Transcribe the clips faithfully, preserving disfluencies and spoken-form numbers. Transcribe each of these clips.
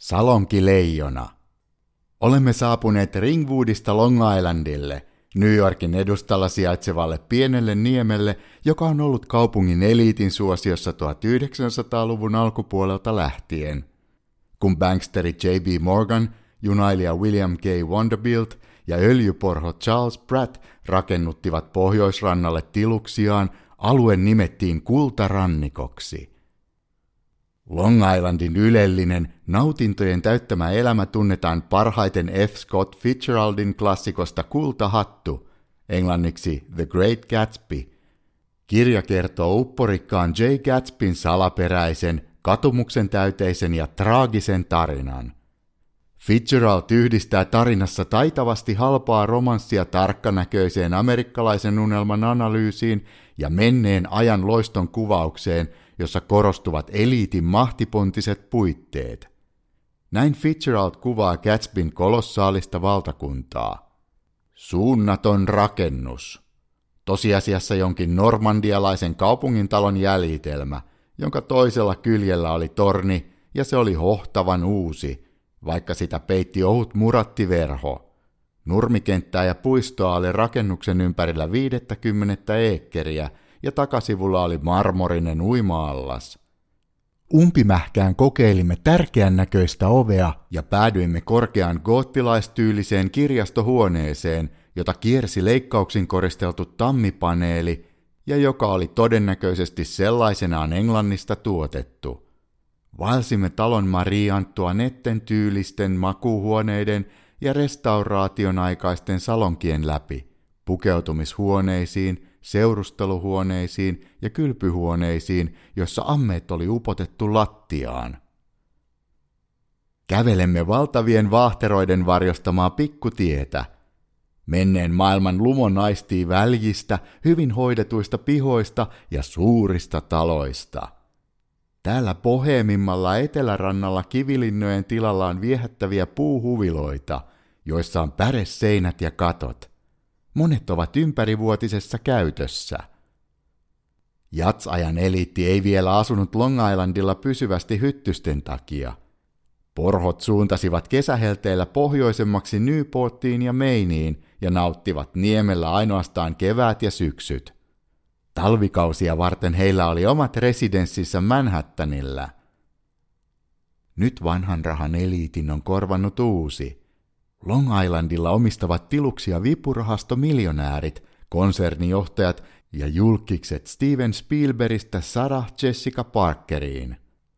Salonkileijona. Olemme saapuneet Ringwoodista Long Islandille, New Yorkin edustalla sijaitsevalle pienelle niemelle, joka on ollut kaupungin eliitin suosiossa tuhatyhdeksänsataaluvun alkupuolelta lähtien. Kun banksteri J B Morgan, junailija William K. Vanderbilt ja öljyporho Charles Pratt rakennuttivat pohjoisrannalle tiluksiaan, alue nimettiin kultarannikoksi. Long Islandin ylellinen, nautintojen täyttämä elämä tunnetaan parhaiten F. Scott Fitzgeraldin klassikosta Kultahattu, englanniksi The Great Gatsby. Kirja kertoo upporikkaan J. Gatsbyn salaperäisen, katumuksen täyteisen ja traagisen tarinan. Fitzgerald yhdistää tarinassa taitavasti halpaa romanssia tarkkanäköiseen amerikkalaisen unelman analyysiin ja menneen ajan loiston kuvaukseen, jossa korostuvat eliitin mahtipontiset puitteet. Näin Fitzgerald kuvaa Gatsbyn kolossaalista valtakuntaa. Suunnaton rakennus. Tosiasiassa jonkin normandialaisen kaupungintalon jäljitelmä, jonka toisella kyljellä oli torni ja se oli hohtavan uusi, vaikka sitä peitti ohut murattiverho. Nurmikenttää ja puistoa oli rakennuksen ympärillä viisikymmentä eekkeriä ja takasivulla oli marmorinen uima-allas. Umpimähkään kokeilimme tärkeän näköistä ovea ja päädyimme korkeaan goottilaistyyliseen kirjastohuoneeseen, jota kiersi leikkauksin koristeltu tammipaneeli ja joka oli todennäköisesti sellaisenaan Englannista tuotettu. Vaelsimme talon Marie Antoinetten tyylisten makuuhuoneiden ja restauraation aikaisten salonkien läpi, pukeutumishuoneisiin, seurusteluhuoneisiin ja kylpyhuoneisiin, joissa ammeet oli upotettu lattiaan. Kävelemme valtavien vaahteroiden varjostamaa pikkutietä. Menneen maailman lumon aistii väljistä, hyvin hoidetuista pihoista ja suurista taloista. Täällä boheemimmalla etelärannalla kivilinnojen tilalla on viehättäviä puuhuviloita, joissa on päreseinät ja katot. Monet ovat ympärivuotisessa käytössä. Jatsajan eliitti ei vielä asunut Long Islandilla pysyvästi hyttysten takia. Porhot suuntasivat kesähelteillä pohjoisemmaksi Newportiin ja Maineen ja nauttivat niemellä ainoastaan keväät ja syksyt. Talvikausia varten heillä oli omat residenssissä Manhattanilla. Nyt vanhan rahan eliitin on korvannut uusi. Long Islandilla omistavat tiluksia vipurahastomiljonäärit, konsernijohtajat ja julkkikset Steven Spielbergistä Sarah Jessica Parkeriin.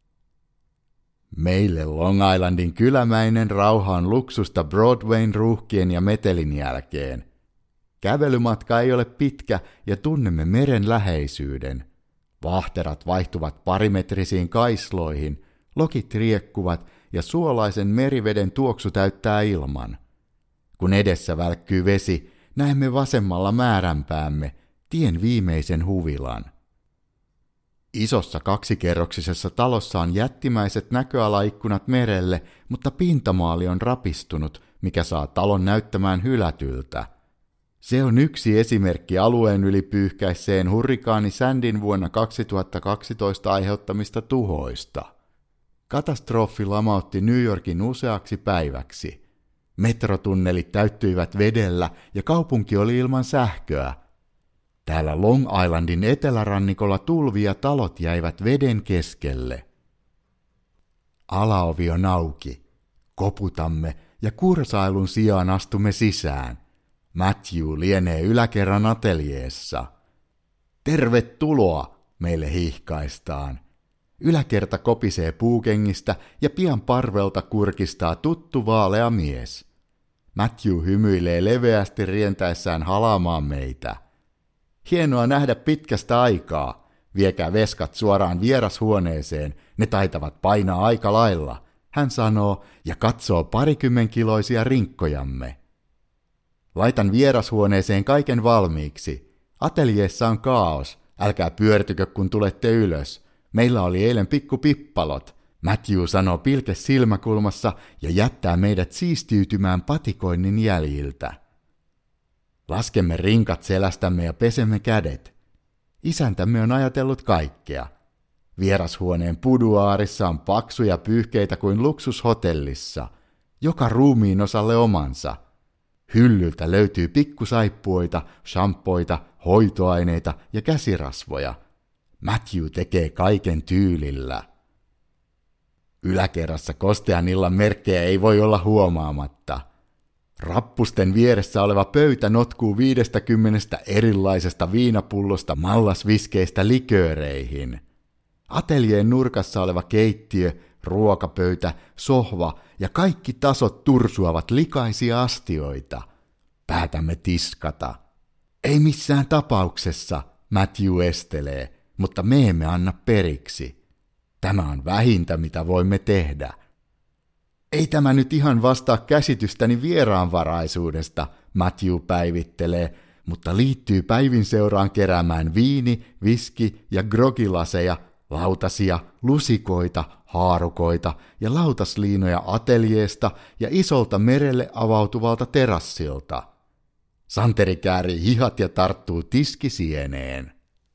Meille Long Islandin kylämäinen rauha on luksusta Broadwayn ruuhkien ja metelin jälkeen. Kävelymatka ei ole pitkä ja tunnemme meren läheisyyden. Vahterat vaihtuvat parimetrisiin kaisloihin, lokit riekkuvat ja suolaisen meriveden tuoksu täyttää ilman. Kun edessä välkkyy vesi, näemme vasemmalla määränpäämme tien viimeisen huvilan. Isossa kaksikerroksisessa talossa on jättimäiset näköalaikkunat merelle, mutta pintamaali on rapistunut, mikä saa talon näyttämään hylätyltä. Se on yksi esimerkki alueen yli pyyhkäisseen hurrikaani Sandyn vuonna kaksituhattakaksitoista aiheuttamista tuhoista. Katastrofi lamautti New Yorkin useaksi päiväksi. Metrotunnelit täyttyivät vedellä ja kaupunki oli ilman sähköä. Täällä Long Islandin etelärannikolla tulvi ja talot jäivät veden keskelle. Alaovi on auki. Koputamme ja kursailun sijaan astumme sisään. Matthew lienee yläkerran ateljeessa. Tervetuloa, meille hihkaistaan. Yläkerta kopisee puukengistä ja pian parvelta kurkistaa tuttu vaalea mies. Matthew hymyilee leveästi rientäessään halaamaan meitä. Hienoa nähdä pitkästä aikaa. Viekää veskat suoraan vierashuoneeseen, ne taitavat painaa aika lailla, hän sanoo ja katsoo parikymmenkiloisia rinkkojamme. Laitan vierashuoneeseen kaiken valmiiksi. Ateljeessa on kaos, älkää pyörtykö kun tulette ylös. Meillä oli eilen pikku pippalot. Matthew sanoo pilke silmäkulmassa ja jättää meidät siistiytymään patikoinnin jäljiltä. Laskemme rinkat selästämme ja pesemme kädet. Isäntämme on ajatellut kaikkea. Vierashuoneen puduaarissa on paksuja pyyhkeitä kuin luksushotellissa, joka ruumiin osalle omansa. Hyllyltä löytyy pikkusaippuoita, shampoita, hoitoaineita ja käsirasvoja. Matthew tekee kaiken tyylillä. Yläkerrassa kostean illan merkkejä ei voi olla huomaamatta. Rappusten vieressä oleva pöytä notkuu viidestäkymmenestä erilaisesta viinapullosta mallasviskeistä likööreihin. Ateljeen nurkassa oleva keittiö, ruokapöytä, sohva ja kaikki tasot tursuavat likaisia astioita. Päätämme tiskata. Ei missään tapauksessa, Matthew estelee, mutta me emme anna periksi. Tämä on vähintä, mitä voimme tehdä. Ei tämä nyt ihan vastaa käsitystäni vieraanvaraisuudesta, Matthew päivittelee, mutta liittyy päivin seuraan keräämään viini, viski ja grogilaseja, lautasia, lusikoita, haarukoita ja lautasliinoja ateljeesta ja isolta merelle avautuvalta terassilta. Santeri käärii hihat ja tarttuu tiskisieneen.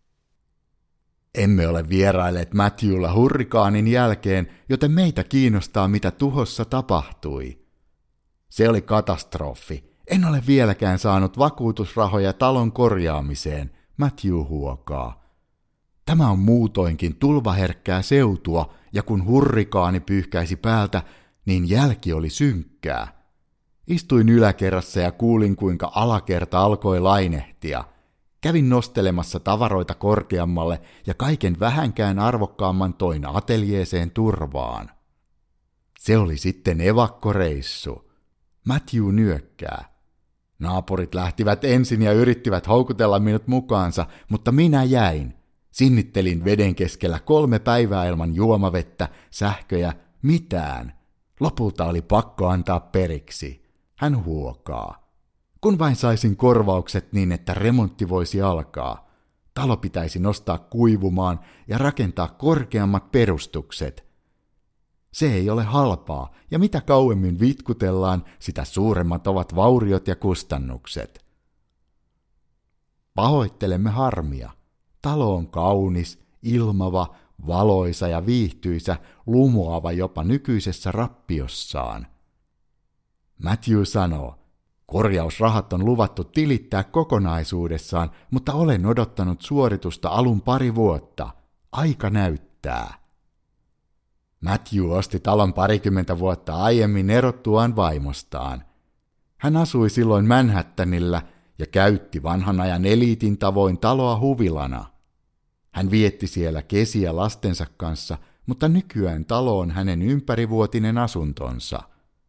Emme ole vierailleet Matthewlla hurrikaanin jälkeen, joten meitä kiinnostaa, mitä tuhossa tapahtui. Se oli katastrofi. En ole vieläkään saanut vakuutusrahoja talon korjaamiseen, Matthew huokaa. Tämä on muutoinkin tulvaherkkää seutua, ja kun hurrikaani pyyhkäisi päältä, niin jälki oli synkkää. Istuin yläkerrassa ja kuulin, kuinka alakerta alkoi lainehtia. Kävin nostelemassa tavaroita korkeammalle ja kaiken vähänkään arvokkaamman toin ateljeeseen turvaan. Se oli sitten evakkoreissu. Matthew nyökkää. Naapurit lähtivät ensin ja yrittivät houkutella minut mukaansa, mutta minä jäin. Sinnittelin veden keskellä kolme päivää ilman juomavettä, sähköjä, mitään. Lopulta oli pakko antaa periksi. Hän huokaa. Kun vain saisin korvaukset niin, että remontti voisi alkaa. Talo pitäisi nostaa kuivumaan ja rakentaa korkeammat perustukset. Se ei ole halpaa, ja mitä kauemmin vitkutellaan, sitä suuremmat ovat vauriot ja kustannukset. Pahoittelemme harmia. Talo on kaunis, ilmava, valoisa ja viihtyisä, lumoava jopa nykyisessä rappiossaan. Matthew sanoo, korjausrahat on luvattu tilittää kokonaisuudessaan, mutta olen odottanut suoritusta alun pari vuotta. Aika näyttää. Matthew osti talon parikymmentä vuotta aiemmin erottuaan vaimostaan. Hän asui silloin Manhattanilla ja käytti vanhan ajan eliitin tavoin taloa huvilana. Hän vietti siellä kesiä lastensa kanssa, mutta nykyään talo on hänen ympärivuotinen asuntonsa.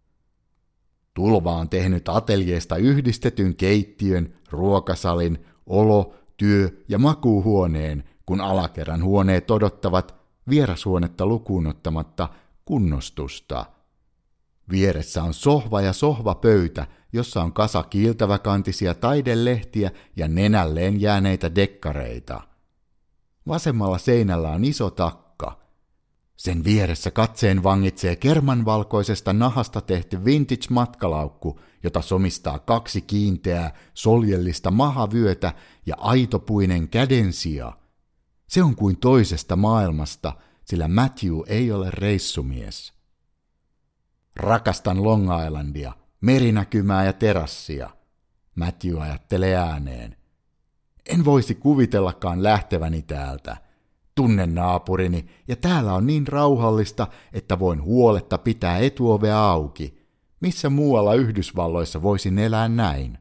Tulva on tehnyt ateljeesta yhdistetyn keittiön, ruokasalin, olo-, työ- ja makuuhuoneen, kun alakerran huoneet odottavat, vierashuonetta lukuun ottamatta, kunnostusta. Vieressä on sohva ja sohvapöytä, jossa on kasa kiiltäväkantisia taidelehtiä ja nenälleen jääneitä dekkareita. Vasemmalla seinällä on iso takka. Sen vieressä katseen vangitsee kermanvalkoisesta nahasta tehty vintage-matkalaukku, jota somistaa kaksi kiinteää, soljellista mahavyötä ja aitopuinen kädensija. Se on kuin toisesta maailmasta, sillä Matthew ei ole reissumies. Rakastan Long Islandia, merinäkymää ja terassia, Matthew ajattelee ääneen. En voisi kuvitellakaan lähteväni täältä. Tunnen naapurini, ja täällä on niin rauhallista, että voin huoletta pitää etuovea auki. Missä muualla Yhdysvalloissa voisin elää näin?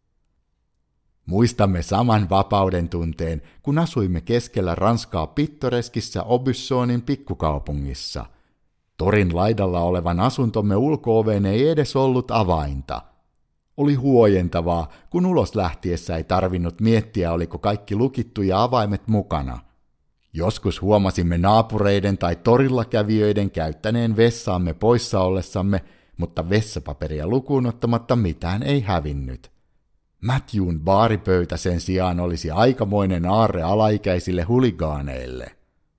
Muistamme saman vapauden tunteen, kun asuimme keskellä Ranskaa pittoreskissä Aubussonin pikkukaupungissa. Torin laidalla olevan asuntomme ulko-oveen ei edes ollut avainta. Oli huojentavaa, kun ulos lähtiessä ei tarvinnut miettiä, oliko kaikki lukittu ja avaimet mukana. Joskus huomasimme naapureiden tai torilla kävijöiden käyttäneen vessaamme poissa ollessamme, mutta vessapaperia lukuun ottamatta mitään ei hävinnyt. Matthewn baaripöytä sen sijaan olisi aikamoinen aarre alaikäisille huligaaneille.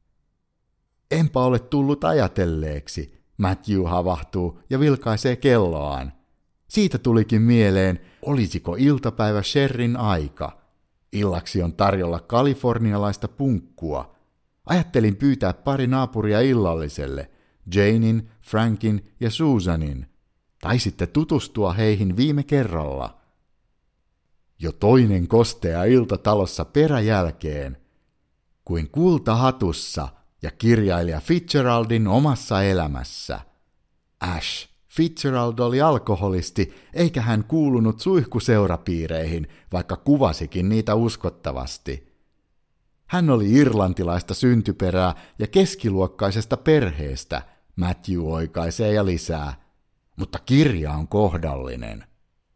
Enpä ole tullut ajatelleeksi, Matthew havahtuu ja vilkaisee kelloaan. Siitä tulikin mieleen, olisiko iltapäivä sherrin aika. Illaksi on tarjolla kalifornialaista punkkua. Ajattelin pyytää pari naapuria illalliselle, Janein, Frankin ja Susanin. Taisitte tutustua heihin viime kerralla. Jo toinen kostea ilta talossa peräjälkeen, kuin kultahatussa ja kirjailija Fitzgeraldin omassa elämässä. Ash, Fitzgerald oli alkoholisti, eikä hän kuulunut suihkuseurapiireihin, vaikka kuvasikin niitä uskottavasti. Hän oli irlantilaista syntyperää ja keskiluokkaisesta perheestä, Matthew oikaisee ja lisää, mutta kirja on kohdallinen.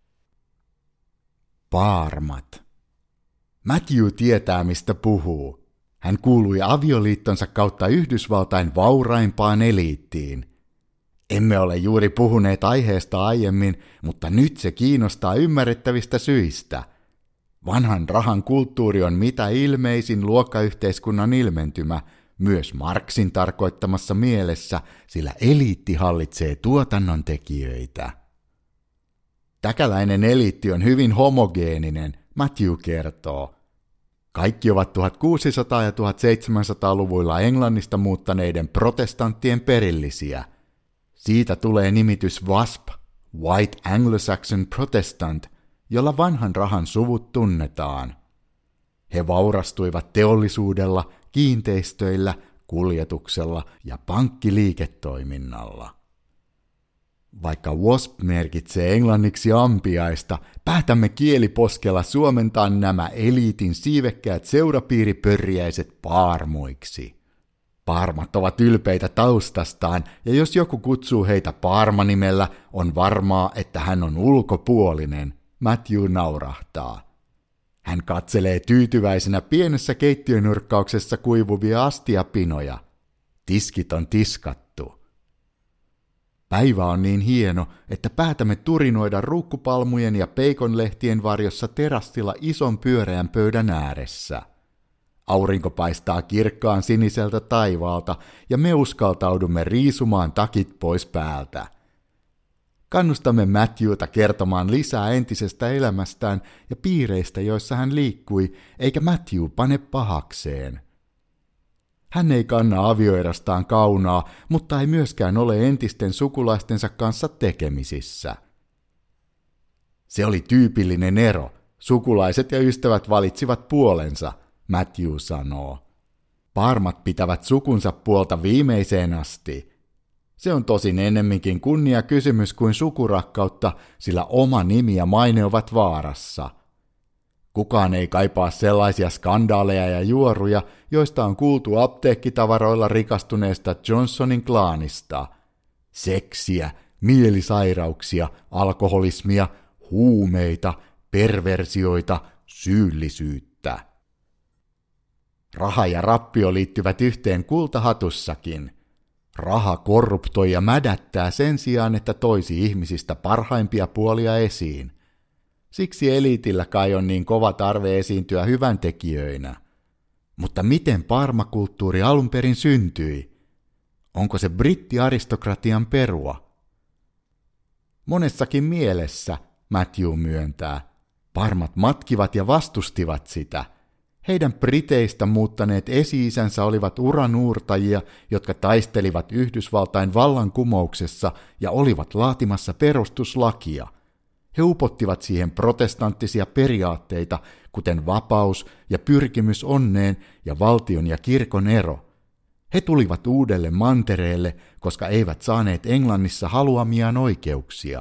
Paarmat. Matthew tietää, mistä puhuu. Hän kuului avioliittonsa kautta Yhdysvaltain vauraimpaan eliittiin. Emme ole juuri puhuneet aiheesta aiemmin, mutta nyt se kiinnostaa ymmärrettävistä syistä. Vanhan rahan kulttuuri on mitä ilmeisin luokkayhteiskunnan ilmentymä, myös Marxin tarkoittamassa mielessä, sillä eliitti hallitsee tuotannon tekijöitä. Täkäläinen eliitti on hyvin homogeeninen, Matthew kertoo. Kaikki ovat tuhatkuusisataa- ja tuhatseitsemänsataaluvuilla Englannista muuttaneiden protestanttien perillisiä. Siitä tulee nimitys W A S P, White Anglo-Saxon Protestant, jolla vanhan rahan suvut tunnetaan. He vaurastuivat teollisuudella, kiinteistöillä, kuljetuksella ja pankkiliiketoiminnalla. Vaikka W A S P merkitsee englanniksi ampiaista, päätämme kieliposkella suomentaa nämä eliitin siivekkäät seurapiiripörjäiset paarmoiksi. Paarmat ovat ylpeitä taustastaan, ja jos joku kutsuu heitä paarmanimellä, on varmaa, että hän on ulkopuolinen, Matthew naurahtaa. Hän katselee tyytyväisenä pienessä keittiönurkkauksessa kuivuvia astiapinoja. Tiskit on tiskattu. Päivä on niin hieno, että päätämme turinoida ruukkupalmujen ja peikonlehtien varjossa terassilla ison pyöreän pöydän ääressä. Aurinko paistaa kirkkaan siniseltä taivaalta ja me uskaltaudumme riisumaan takit pois päältä. Kannustamme Matthewta kertomaan lisää entisestä elämästään ja piireistä, joissa hän liikkui, eikä Matthew pane pahakseen. Hän ei kanna avioerastaan kaunaa, mutta ei myöskään ole entisten sukulaistensa kanssa tekemisissä. Se oli tyypillinen ero. Sukulaiset ja ystävät valitsivat puolensa, Matthew sanoo. Paarmat pitävät sukunsa puolta viimeiseen asti. Se on tosin ennemminkin kunnia kysymys kuin sukurakkautta, sillä oma nimi ja maine ovat vaarassa. Kukaan ei kaipaa sellaisia skandaaleja ja juoruja, joista on kuultu apteekkitavaroilla rikastuneesta Johnsonin klaanista. Seksiä, mielisairauksia, alkoholismia, huumeita, perversioita, syyllisyyttä. Raha ja rappio liittyvät yhteen kultahatussakin. Raha korruptoi ja mädättää sen sijaan, että toisi ihmisistä parhaimpia puolia esiin. Siksi eliitillä kai on niin kova tarve esiintyä hyväntekijöinä. Mutta miten paarmakulttuuri alun perin syntyi? Onko se brittiaristokratian perua? Monessakin mielessä, Matthew myöntää, paarmat matkivat ja vastustivat sitä. Heidän Briteistä muuttaneet esi-isänsä olivat uranuurtajia, jotka taistelivat Yhdysvaltain vallankumouksessa ja olivat laatimassa perustuslakia. He upottivat siihen protestanttisia periaatteita, kuten vapaus ja pyrkimys onneen ja valtion ja kirkon ero. He tulivat uudelle mantereelle, koska eivät saaneet Englannissa haluamiaan oikeuksia.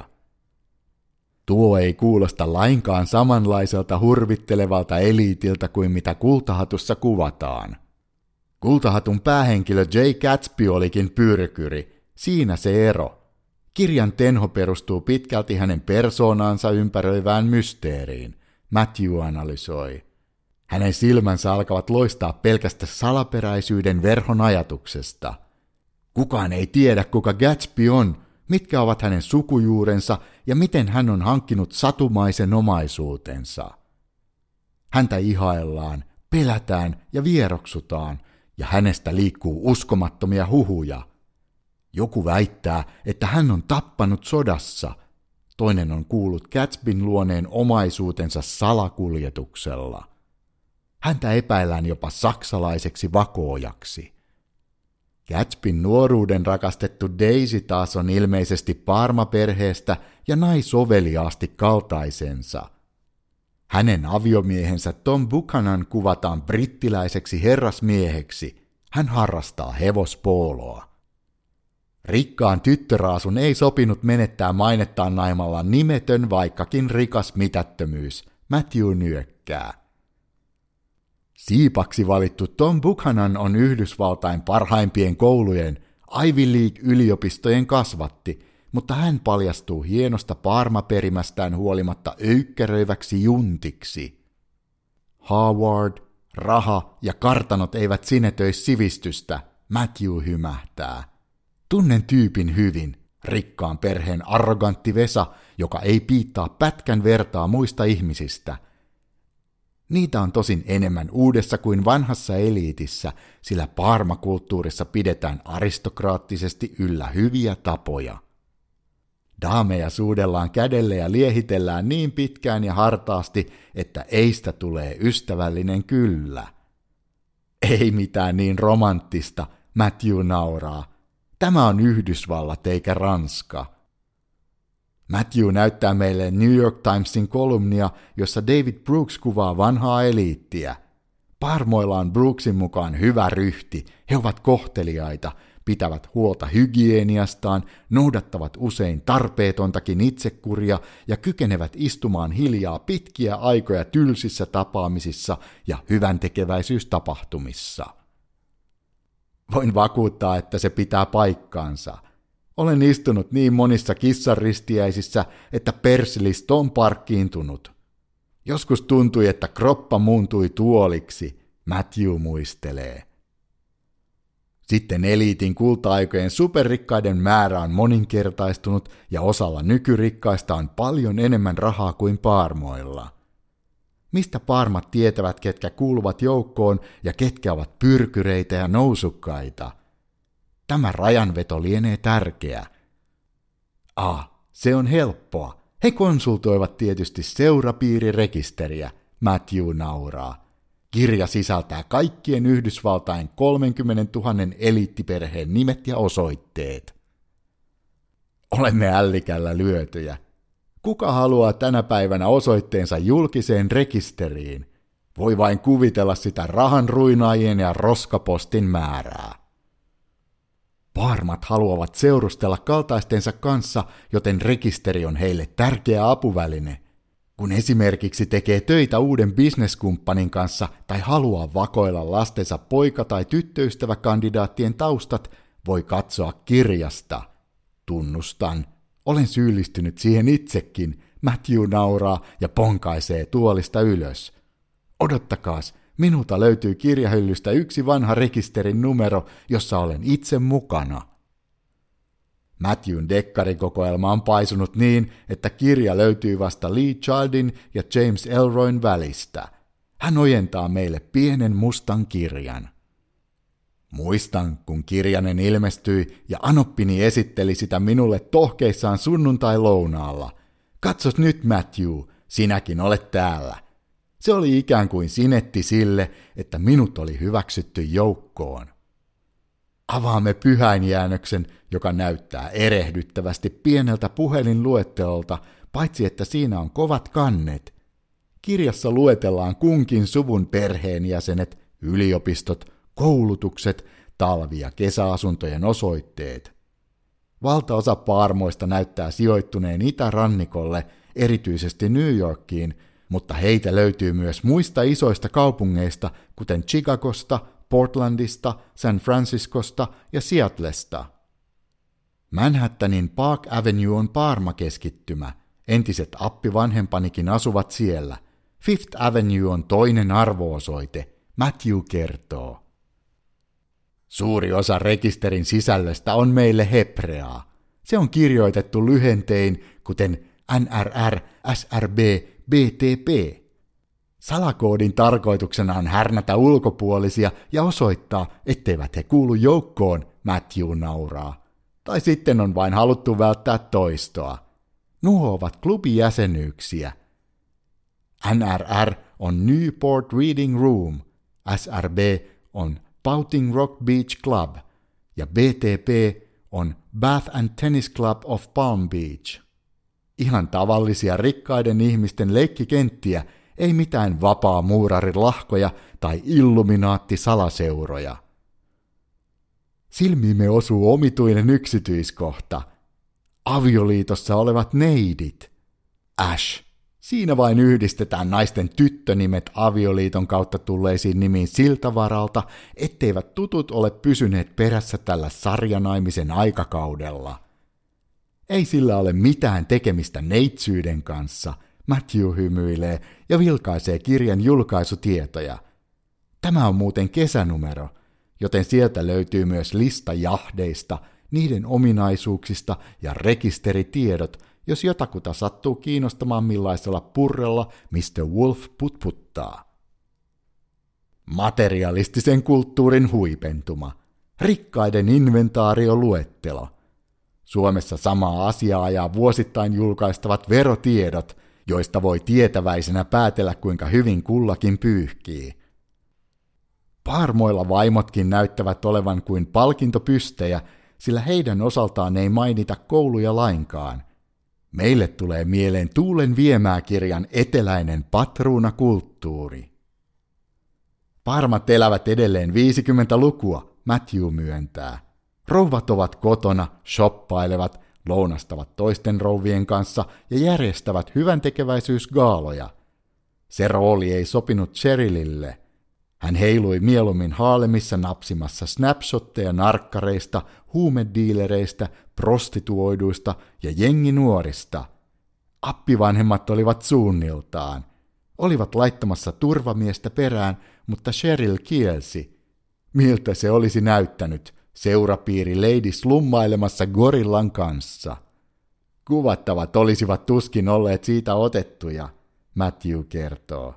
Tuo ei kuulosta lainkaan samanlaiselta hurvittelevalta eliitiltä kuin mitä Kultahatussa kuvataan. Kultahatun päähenkilö J. Gatsby olikin pyrkyri, siinä se ero. Kirjan tenho perustuu pitkälti hänen persoonaansa ympäröivään mysteeriin, Matthew analysoi. Hänen silmänsä alkavat loistaa pelkästä salaperäisyyden verhon ajatuksesta. Kukaan ei tiedä, kuka Gatsby on, mitkä ovat hänen sukujuurensa ja miten hän on hankkinut satumaisen omaisuutensa. Häntä ihaillaan, pelätään ja vieroksutaan, ja hänestä liikkuu uskomattomia huhuja. Joku väittää, että hän on tappanut sodassa. Toinen on kuullut Gatsbyn luoneen omaisuutensa salakuljetuksella. Häntä epäillään jopa saksalaiseksi vakoojaksi. Gatsbyn nuoruuden rakastettu Daisy taas on ilmeisesti Parma-perheestä ja naisoveliaasti kaltaisensa. Hänen aviomiehensä Tom Buchanan kuvataan brittiläiseksi herrasmieheksi. Hän harrastaa hevospooloa. Rikkaan tyttöraasun ei sopinut menettää mainettaan naimalla nimetön vaikkakin rikas mitättömyys. Matthew nyökkää. Siipaksi valittu Tom Buchanan on Yhdysvaltain parhaimpien koulujen Ivy League-yliopistojen kasvatti, mutta hän paljastuu hienosta Parma-perimästään huolimatta öykkäröiväksi juntiksi. Harvard, raha ja kartanot eivät sinetöi sivistystä, Matthew hymähtää. Tunnen tyypin hyvin, rikkaan perheen arrogantti Vesa, joka ei piittaa pätkän vertaa muista ihmisistä. Niitä on tosin enemmän uudessa kuin vanhassa eliitissä, sillä Parma-kulttuurissa pidetään aristokraattisesti yllä hyviä tapoja. Daameja suudellaan kädelle ja liehitellään niin pitkään ja hartaasti, että eistä tulee ystävällinen kyllä. Ei mitään niin romanttista, Matthew nauraa. Tämä on Yhdysvallat eikä Ranska. Matthew näyttää meille New York Timesin kolumnia, jossa David Brooks kuvaa vanhaa eliittiä. Parmoilla on Brooksin mukaan hyvä ryhti, he ovat kohteliaita, pitävät huolta hygieniastaan, noudattavat usein tarpeetontakin itsekuria ja kykenevät istumaan hiljaa pitkiä aikoja tylsissä tapaamisissa ja hyväntekeväisyystapahtumissa. Voin vakuuttaa, että se pitää paikkaansa. Olen istunut niin monissa kissanristiäisissä, että persilistä on parkkiintunut. Joskus tuntui, että kroppa muuntui tuoliksi, Matthew muistelee. Sitten eliitin kulta-aikojen superrikkaiden määrä on moninkertaistunut ja osalla nykyrikkaista on paljon enemmän rahaa kuin Parmoilla. Mistä Parmat tietävät, ketkä kuuluvat joukkoon ja ketkä ovat pyrkyreitä ja nousukkaita? Tämä rajanveto lienee tärkeä. Ah, se on helppoa. He konsultoivat tietysti seurapiirirekisteriä, Matthew nauraa. Kirja sisältää kaikkien Yhdysvaltain kolmekymmentätuhatta eliittiperheen nimet ja osoitteet. Olemme ällikällä lyötyjä. Kuka haluaa tänä päivänä osoitteensa julkiseen rekisteriin? Voi vain kuvitella sitä rahan ruinaajien ja roskapostin määrää. Parmat haluavat seurustella kaltaistensa kanssa, joten rekisteri on heille tärkeä apuväline. Kun esimerkiksi tekee töitä uuden bisneskumppanin kanssa tai haluaa vakoilla lastensa poika- tai tyttöystäväkandidaattien taustat, voi katsoa kirjasta. Tunnustan, olen syyllistynyt siihen itsekin, Matthew nauraa ja ponkaisee tuolista ylös. Odottakaas, minulta löytyy kirjahyllystä yksi vanha rekisterin numero, jossa olen itse mukana. Matthewn dekkarikokoelma on paisunut niin, että kirja löytyy vasta Lee Childin ja James Ellroyn välistä. Hän ojentaa meille pienen mustan kirjan. Muistan, kun kirjanen ilmestyi ja anoppini esitteli sitä minulle tohkeissaan sunnuntai-lounaalla. Katsos nyt, Matthew, sinäkin olet täällä. Se oli ikään kuin sinetti sille, että minut oli hyväksytty joukkoon. Avaamme pyhäinjäännöksen, joka näyttää erehdyttävästi pieneltä puhelinluettelolta, paitsi että siinä on kovat kannet. Kirjassa luetellaan kunkin suvun perheenjäsenet, yliopistot, koulutukset, talvi- ja kesäasuntojen osoitteet. Valtaosa Parmoista näyttää sijoittuneen itärannikolle, erityisesti New Yorkiin, mutta heitä löytyy myös muista isoista kaupungeista, kuten Chicagosta, Portlandista, San Franciscosta ja Seattlesta. Manhattanin Park Avenue on Parma-keskittymä. Entiset appivanhempanikin asuvat siellä. Fifth Avenue on toinen arvo-osoite, Matthew kertoo. Suuri osa rekisterin sisällöstä on meille hebreaa. Se on kirjoitettu lyhentein, kuten N R R, S R B, B T P. Salakoodin tarkoituksena on härnätä ulkopuolisia ja osoittaa, etteivät he kuulu joukkoon, Matthew nauraa. Tai sitten on vain haluttu välttää toistoa. Nuo ovat klubijäsenyyksiä. N R R on Newport Reading Room, S R B on Pouting Rock Beach Club ja B T P on Bath and Tennis Club of Palm Beach. Ihan tavallisia rikkaiden ihmisten leikkikenttiä, ei mitään vapaa-muurarilahkoja tai illuminaatti-salaseuroja. Silmiimme osuu omituinen yksityiskohta. Avioliitossa olevat neidit. Ash. Siinä vain yhdistetään naisten tyttönimet avioliiton kautta tulleisiin nimiin siltä varalta, etteivät tutut ole pysyneet perässä tällä sarjanaimisen aikakaudella. Ei sillä ole mitään tekemistä neitsyyden kanssa, Matthew hymyilee ja vilkaisee kirjan julkaisutietoja. Tämä on muuten kesänumero, joten sieltä löytyy myös lista jahdeista, niiden ominaisuuksista ja rekisteritiedot, jos jotakuta sattuu kiinnostamaan millaisella purrella mister Wolf putputtaa. Materialistisen kulttuurin huipentuma. Rikkaiden inventaarioluettelo. Suomessa samaa asiaa ajaa vuosittain julkaistavat verotiedot, joista voi tietäväisenä päätellä kuinka hyvin kullakin pyyhkii. Paarmoilla vaimotkin näyttävät olevan kuin palkintopystejä, sillä heidän osaltaan ei mainita kouluja lainkaan. Meille tulee mieleen Tuulen viemääkirjan eteläinen patruunakulttuuri. Parmat elävät edelleen viisikymmentälukua, Matthew myöntää. Rouvat ovat kotona, shoppailevat, lounastavat toisten rouvien kanssa ja järjestävät hyväntekeväisyysgaaloja. Se rooli ei sopinut Cherylille. Hän heilui mieluummin Harlemissa napsimassa snapshotteja narkkareista, huumediilereistä, prostituoiduista ja jenginuorista. Appivanhemmat olivat suunniltaan. Olivat laittamassa turvamiestä perään, mutta Cheryl kielsi. Miltä se olisi näyttänyt, seurapiiri lady slummailemassa gorillan kanssa. Kuvattavat olisivat tuskin olleet siitä otettuja, Matthew kertoo.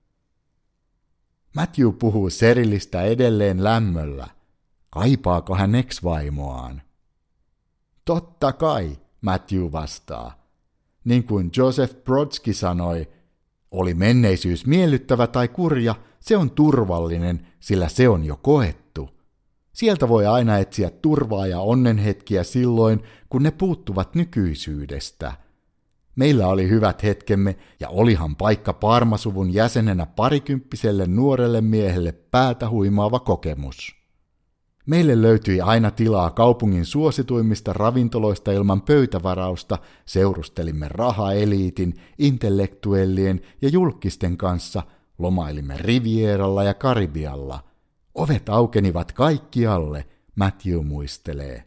Matthew puhuu Cherylistä edelleen lämmöllä. Kaipaako hän ex-vaimoaan? Totta kai, Matthew vastaa. Niin kuin Joseph Brodsky sanoi, oli menneisyys miellyttävä tai kurja, se on turvallinen, sillä se on jo koettu. Sieltä voi aina etsiä turvaa ja onnenhetkiä silloin, kun ne puuttuvat nykyisyydestä. Meillä oli hyvät hetkemme, ja olihan paikka Parmasuvun jäsenenä parikymppiselle nuorelle miehelle päätä huimaava kokemus. Meille löytyi aina tilaa kaupungin suosituimmista ravintoloista ilman pöytävarausta, seurustelimme rahaeliitin, intellektuellien ja julkisten kanssa, lomailimme Rivieralla ja Karibialla. Ovet aukenivat kaikkialle, Matthew muistelee.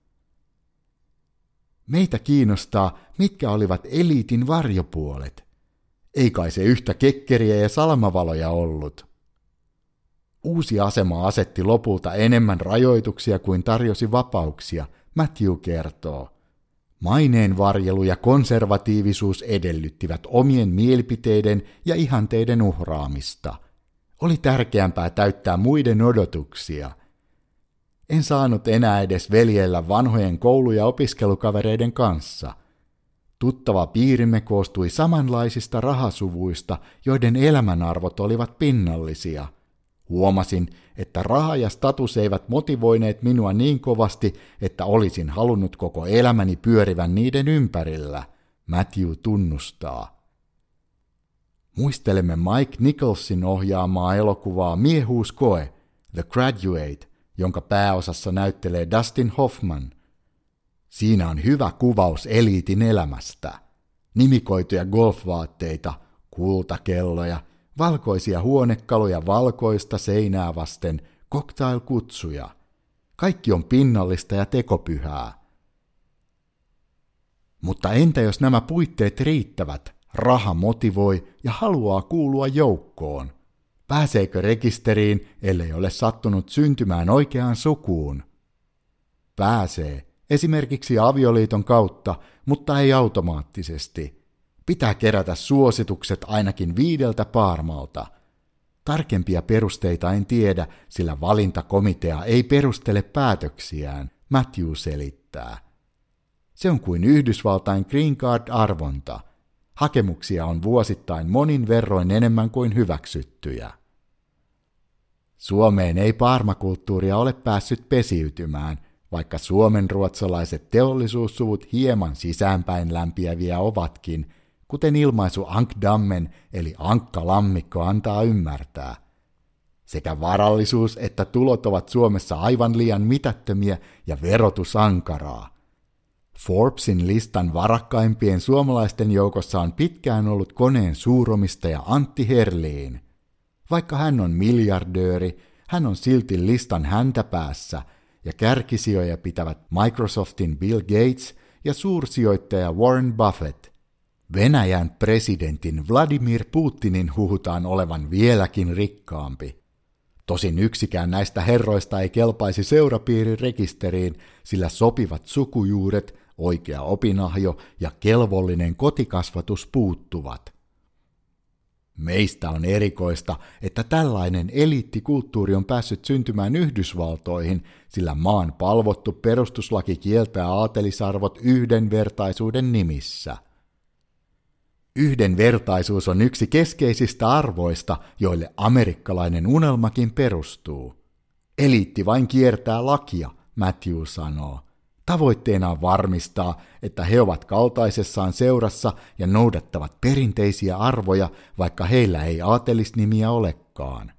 Meitä kiinnostaa, mitkä olivat eliitin varjopuolet. Ei kai se yhtä kekkeriä ja salmavaloja ollut. Uusi asema asetti lopulta enemmän rajoituksia kuin tarjosi vapauksia, Matthew kertoo. Maineen varjelu ja konservatiivisuus edellyttivät omien mielipiteiden ja ihanteiden uhraamista. Oli tärkeämpää täyttää muiden odotuksia. En saanut enää edes veljellä vanhojen koulu- ja opiskelukavereiden kanssa. Tuttava piirimme koostui samanlaisista rahasuvuista, joiden elämänarvot olivat pinnallisia. Huomasin, että raha ja status eivät motivoineet minua niin kovasti, että olisin halunnut koko elämäni pyörivän niiden ympärillä, Matthew tunnustaa. Muistelemme Mike Nicholsin ohjaamaa elokuvaa Miehuuskoe, The Graduate, jonka pääosassa näyttelee Dustin Hoffman. Siinä on hyvä kuvaus eliitin elämästä. Nimikoituja golfvaatteita, kultakelloja, valkoisia huonekaluja valkoista seinää vasten, cocktailkutsuja. Kaikki on pinnallista ja tekopyhää. Mutta entä jos nämä puitteet riittävät, raha motivoi ja haluaa kuulua joukkoon? Pääseekö rekisteriin, ellei ole sattunut syntymään oikeaan sukuun? Pääsee, esimerkiksi avioliiton kautta, mutta ei automaattisesti. Pitää kerätä suositukset ainakin viideltä paarmalta. Tarkempia perusteita en tiedä, sillä valintakomitea ei perustele päätöksiään, Matthew selittää. Se on kuin Yhdysvaltain Green Card-arvonta. Hakemuksia on vuosittain monin verroin enemmän kuin hyväksyttyjä. Suomeen ei paarmakulttuuria ole päässyt pesiytymään, vaikka suomenruotsalaiset teollisuussuvut hieman sisäänpäin lämpiäviä ovatkin, kuten ilmaisu ankdammen eli ankkalammikko antaa ymmärtää. Sekä varallisuus että tulot ovat Suomessa aivan liian mitättömiä ja verotus ankaraa. Forbesin listan varakkaimpien suomalaisten joukossa on pitkään ollut koneen suuromistaja Antti Herlin. Vaikka hän on miljardööri, hän on silti listan häntäpäässä, ja kärkisijoja pitävät Microsoftin Bill Gates ja suursijoittaja Warren Buffett. Venäjän presidentin Vladimir Putinin huhutaan olevan vieläkin rikkaampi. Tosin yksikään näistä herroista ei kelpaisi seurapiirirekisteriin, sillä sopivat sukujuuret, oikea opinahjo ja kelvollinen kotikasvatus puuttuvat. Meistä on erikoista, että tällainen eliittikulttuuri on päässyt syntymään Yhdysvaltoihin, sillä maan palvottu perustuslaki kieltää aatelisarvot yhdenvertaisuuden nimissä. Yhdenvertaisuus on yksi keskeisistä arvoista, joille amerikkalainen unelmakin perustuu. Eliitti vain kiertää lakia, Matthew sanoo. Tavoitteena on varmistaa, että he ovat kaltaisessaan seurassa ja noudattavat perinteisiä arvoja, vaikka heillä ei aatelisnimiä olekaan.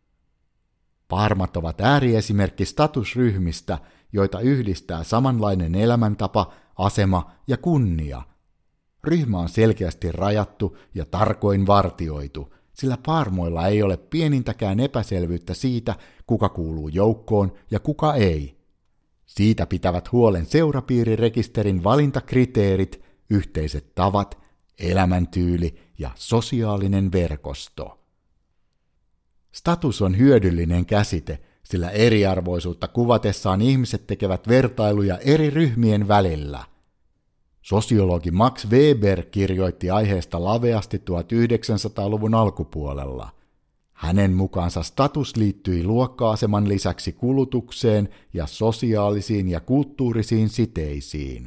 Paarmat ovat ääriesimerkki statusryhmistä, joita yhdistää samanlainen elämäntapa, asema ja kunnia. Ryhmä on selkeästi rajattu ja tarkoin vartioitu, sillä paarmoilla ei ole pienintäkään epäselvyyttä siitä, kuka kuuluu joukkoon ja kuka ei. Siitä pitävät huolen seurapiirirekisterin valintakriteerit, yhteiset tavat, elämäntyyli ja sosiaalinen verkosto. Status on hyödyllinen käsite, sillä eriarvoisuutta kuvatessaan ihmiset tekevät vertailuja eri ryhmien välillä. Sosiologi Max Weber kirjoitti aiheesta laveasti tuhatyhdeksänsataaluvun alkupuolella. Hänen mukaansa status liittyi luokka-aseman lisäksi kulutukseen ja sosiaalisiin ja kulttuurisiin siteisiin.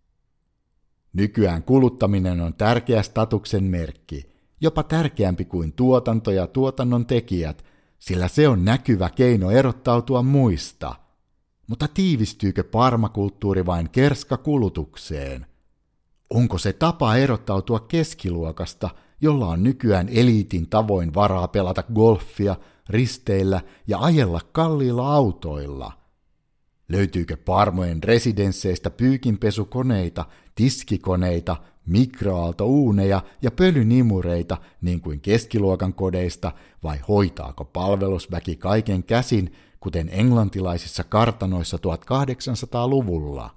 Nykyään kuluttaminen on tärkeä statuksen merkki, jopa tärkeämpi kuin tuotanto ja tuotannon tekijät, sillä se on näkyvä keino erottautua muista. Mutta tiivistyykö paarmakulttuuri vain kerskakulutukseen? Onko se tapa erottautua keskiluokasta, jolla on nykyään eliitin tavoin varaa pelata golfia, risteillä ja ajella kalliilla autoilla? Löytyykö paarmojen residensseistä pyykinpesukoneita, tiskikoneita, mikroaaltouuneja ja pölynimureita niin kuin keskiluokan kodeista, vai hoitaako palvelusväki kaiken käsin, kuten englantilaisissa kartanoissa tuhatkahdeksansataaluvulla?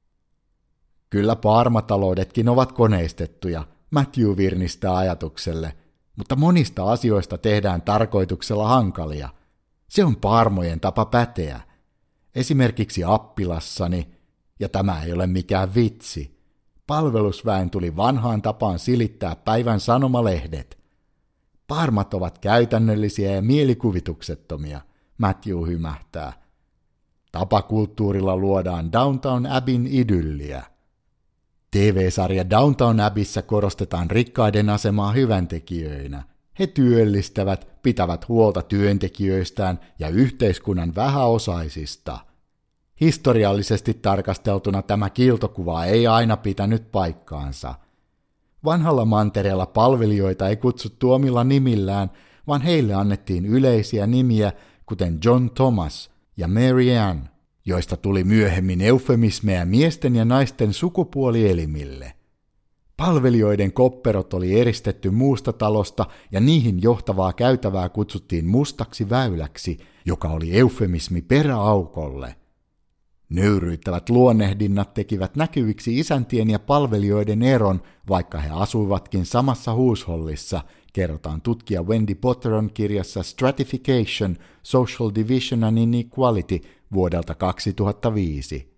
Kyllä paarmataloudetkin ovat koneistettuja, Matthew virnistää ajatukselle, mutta monista asioista tehdään tarkoituksella hankalia. Se on paarmojen tapa päteä. Esimerkiksi Appilassani, ja tämä ei ole mikään vitsi, palvelusväen tuli vanhaan tapaan silittää päivän sanomalehdet. Paarmat ovat käytännöllisiä ja mielikuvituksettomia, Matthew hymähtää. Tapakulttuurilla luodaan Downton Abbeyn idylliä. T V-sarja Downton Abbeyssä korostetaan rikkaiden asemaa hyväntekijöinä. He työllistävät, pitävät huolta työntekijöistään ja yhteiskunnan vähäosaisista. Historiallisesti tarkasteltuna tämä kiiltokuva ei aina pitänyt paikkaansa. Vanhalla mantereella palvelijoita ei kutsuttu omilla nimillään, vaan heille annettiin yleisiä nimiä, kuten John Thomas ja Mary Ann, joista tuli myöhemmin eufemismeja miesten ja naisten sukupuolielimille. Palvelijoiden kopperot oli eristetty muusta talosta ja niihin johtavaa käytävää kutsuttiin mustaksi väyläksi, joka oli eufemismi peräaukolle. Nöyryyttävät luonnehdinnat tekivät näkyviksi isäntien ja palvelijoiden eron, vaikka he asuivatkin samassa huushollissa, kerrotaan tutkija Wendy Potteron kirjassa Stratification, Social Division and Inequality vuodelta kaksituhattaviisi.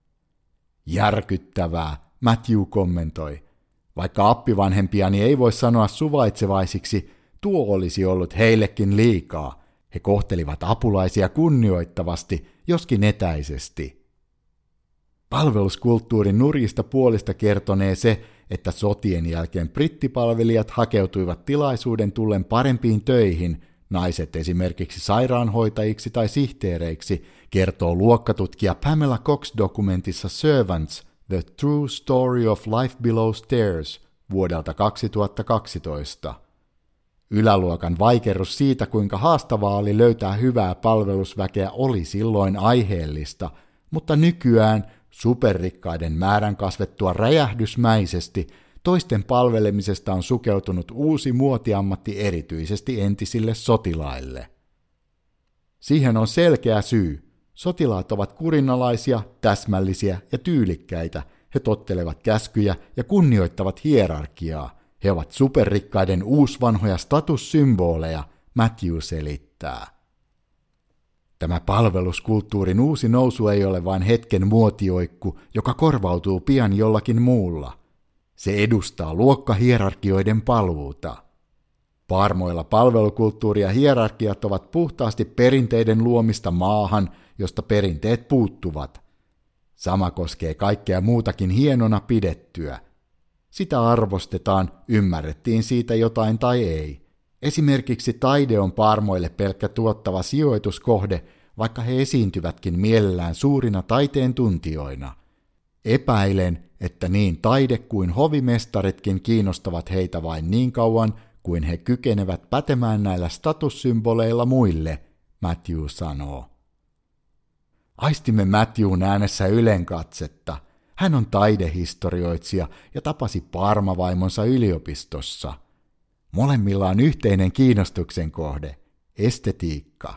Järkyttävää, Matthew kommentoi. Vaikka appivanhempiani ei voi sanoa suvaitsevaisiksi, tuo olisi ollut heillekin liikaa. He kohtelivat apulaisia kunnioittavasti, joskin etäisesti. Palveluskulttuurin nurjista puolista kertonee se, että sotien jälkeen brittipalvelijat hakeutuivat tilaisuuden tullen parempiin töihin, naiset esimerkiksi sairaanhoitajiksi tai sihteereiksi, kertoo luokkatutkija Pamela Cox dokumentissa Servants, The True Story of Life Below Stairs vuodelta kaksituhattakaksitoista. Yläluokan vaikerrus siitä, kuinka haastavaa oli löytää hyvää palvelusväkeä, oli silloin aiheellista, mutta nykyään superrikkaiden määrän kasvettua räjähdysmäisesti toisten palvelemisesta on sukeutunut uusi muotiammatti erityisesti entisille sotilaille. Siihen on selkeä syy. Sotilaat ovat kurinalaisia, täsmällisiä ja tyylikkäitä. He tottelevat käskyjä ja kunnioittavat hierarkiaa. He ovat superrikkaiden uusvanhoja statussymboleja, Matthew selittää. Tämä palveluskulttuurin uusi nousu ei ole vain hetken muotioikku, joka korvautuu pian jollakin muulla. Se edustaa luokkahierarkioiden paluuta. Paarmoilla palvelukulttuuri ja hierarkiat ovat puhtaasti perinteiden luomista maahan, josta perinteet puuttuvat. Sama koskee kaikkea muutakin hienona pidettyä. Sitä arvostetaan, ymmärrettiin siitä jotain tai ei. Esimerkiksi taide on paarmoille pelkkä tuottava sijoituskohde, vaikka he esiintyvätkin mielellään suurina taiteen tuntijoina. Epäilen, että niin taide kuin hovimestaritkin kiinnostavat heitä vain niin kauan, kuin he kykenevät pätemään näillä statussymboleilla muille, Matthew sanoo. Aistimme Matthewn äänessä ylenkatsetta. Hän on taidehistorioitsija ja tapasi Parma-vaimonsa yliopistossa. Molemmilla on yhteinen kiinnostuksen kohde, estetiikka.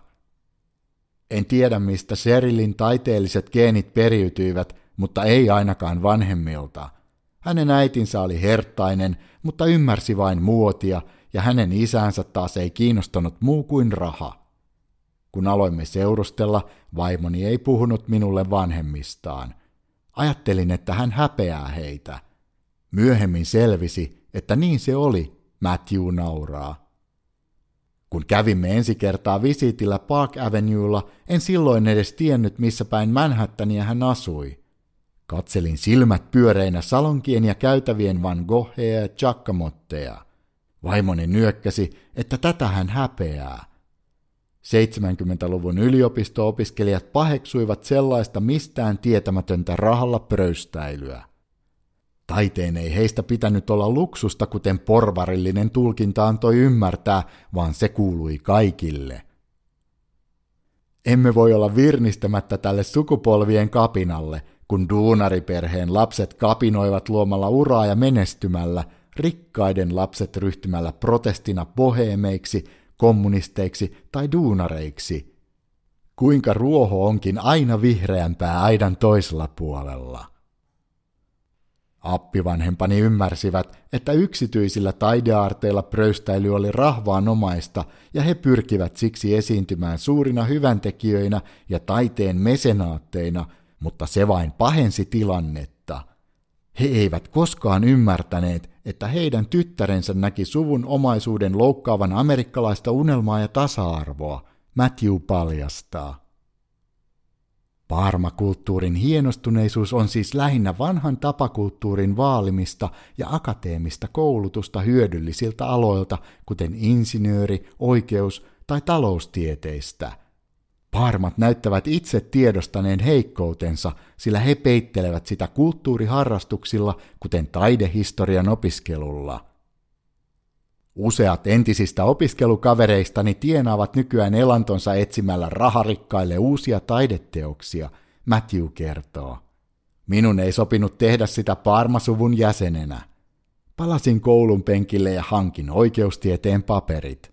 En tiedä, mistä Sherillin taiteelliset geenit periytyivät, mutta ei ainakaan vanhemmilta. Hänen äitinsä oli herttainen, mutta ymmärsi vain muotia, ja hänen isänsä taas ei kiinnostanut muu kuin raha. Kun aloimme seurustella, vaimoni ei puhunut minulle vanhemmistaan. Ajattelin, että hän häpeää heitä. Myöhemmin selvisi, että niin se oli, Matthew nauraa. Kun kävimme ensi kertaa visiitillä Park Avenuella, en silloin edes tiennyt, missä päin Manhattania hän asui. Katselin silmät pyöreinä salonkien ja käytävien Van Goghia ja Giacomotteja. Vaimoni nyökkäsi, että tätä hän häpeää. seitsemänkymmentäluvun yliopisto-opiskelijat paheksuivat sellaista mistään tietämätöntä rahalla pröystäilyä. Taiteen ei heistä pitänyt olla luksusta, kuten porvarillinen tulkinta antoi ymmärtää, vaan se kuului kaikille. Emme voi olla virnistämättä tälle sukupolvien kapinalle, kun duunariperheen lapset kapinoivat luomalla uraa ja menestymällä, rikkaiden lapset ryhtymällä protestina boheemeiksi, kommunisteiksi tai duunareiksi. Kuinka ruoho onkin aina vihreämpää aidan toisella puolella. Appivanhempani ymmärsivät, että yksityisillä taideaarteilla pröystäily oli rahvaanomaista ja he pyrkivät siksi esiintymään suurina hyväntekijöinä ja taiteen mesenaatteina, mutta se vain pahensi tilannetta. He eivät koskaan ymmärtäneet, että heidän tyttärensä näki suvun omaisuuden loukkaavan amerikkalaista unelmaa ja tasa-arvoa, Matthew paljastaa. Parmakulttuurin hienostuneisuus on siis lähinnä vanhan tapakulttuurin vaalimista ja akateemista koulutusta hyödyllisiltä aloilta, kuten insinööri, oikeus tai taloustieteistä. Parmat näyttävät itse tiedostaneen heikkoutensa, sillä he peittelevät sitä kulttuuriharrastuksilla, kuten taidehistorian opiskelulla. Useat entisistä opiskelukavereistani tienaavat nykyään elantonsa etsimällä raharikkaille uusia taideteoksia, Matthew kertoo. Minun ei sopinut tehdä sitä Parma-suvun jäsenenä. Palasin koulun penkille ja hankin oikeustieteen paperit.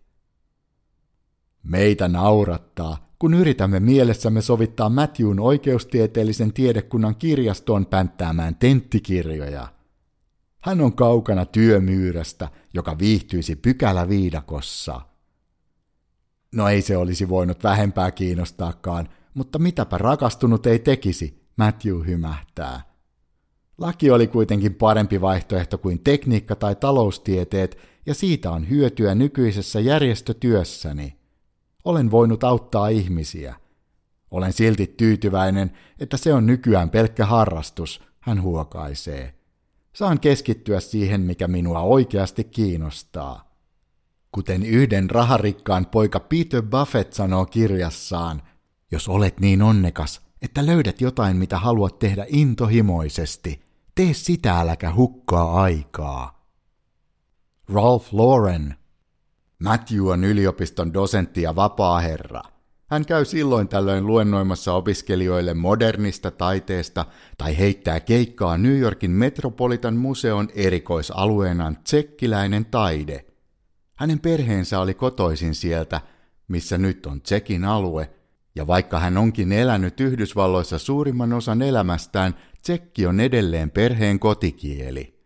Meitä naurattaa, kun yritämme mielessämme sovittaa Matthewn oikeustieteellisen tiedekunnan kirjastoon pänttäämään tenttikirjoja. Hän on kaukana työmyyrästä, joka viihtyisi pykäläviidakossa. No ei se olisi voinut vähempää kiinnostaakaan, mutta mitäpä rakastunut ei tekisi, Matthew hymähtää. Laki oli kuitenkin parempi vaihtoehto kuin tekniikka tai taloustieteet, ja siitä on hyötyä nykyisessä järjestötyössäni. Olen voinut auttaa ihmisiä. Olen silti tyytyväinen, että se on nykyään pelkkä harrastus, hän huokaisee. Saan keskittyä siihen, mikä minua oikeasti kiinnostaa. Kuten yhden raharikkaan poika Peter Buffett sanoo kirjassaan, jos olet niin onnekas, että löydät jotain, mitä haluat tehdä intohimoisesti, tee sitä äläkä hukkaa aikaa. Ralph Lauren. Matthew on yliopiston dosentti ja vapaaherra. Hän käy silloin tällöin luennoimassa opiskelijoille modernista taiteesta tai heittää keikkaa New Yorkin Metropolitan Museon erikoisalueenaan tsekkiläinen taide. Hänen perheensä oli kotoisin sieltä, missä nyt on Tsekin alue, ja vaikka hän onkin elänyt Yhdysvalloissa suurimman osan elämästään, tsekki on edelleen perheen kotikieli.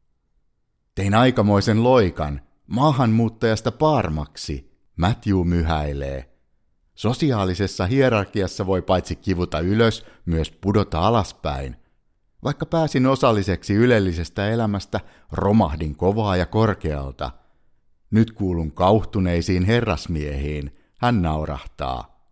Tein aikamoisen loikan, maahanmuuttajasta paarmaksi, Matthew myhäilee. Sosiaalisessa hierarkiassa voi paitsi kivuta ylös, myös pudota alaspäin. Vaikka pääsin osalliseksi ylellisestä elämästä, romahdin kovaa ja korkealta. Nyt kuulun kauhtuneisiin herrasmiehiin, hän naurahtaa.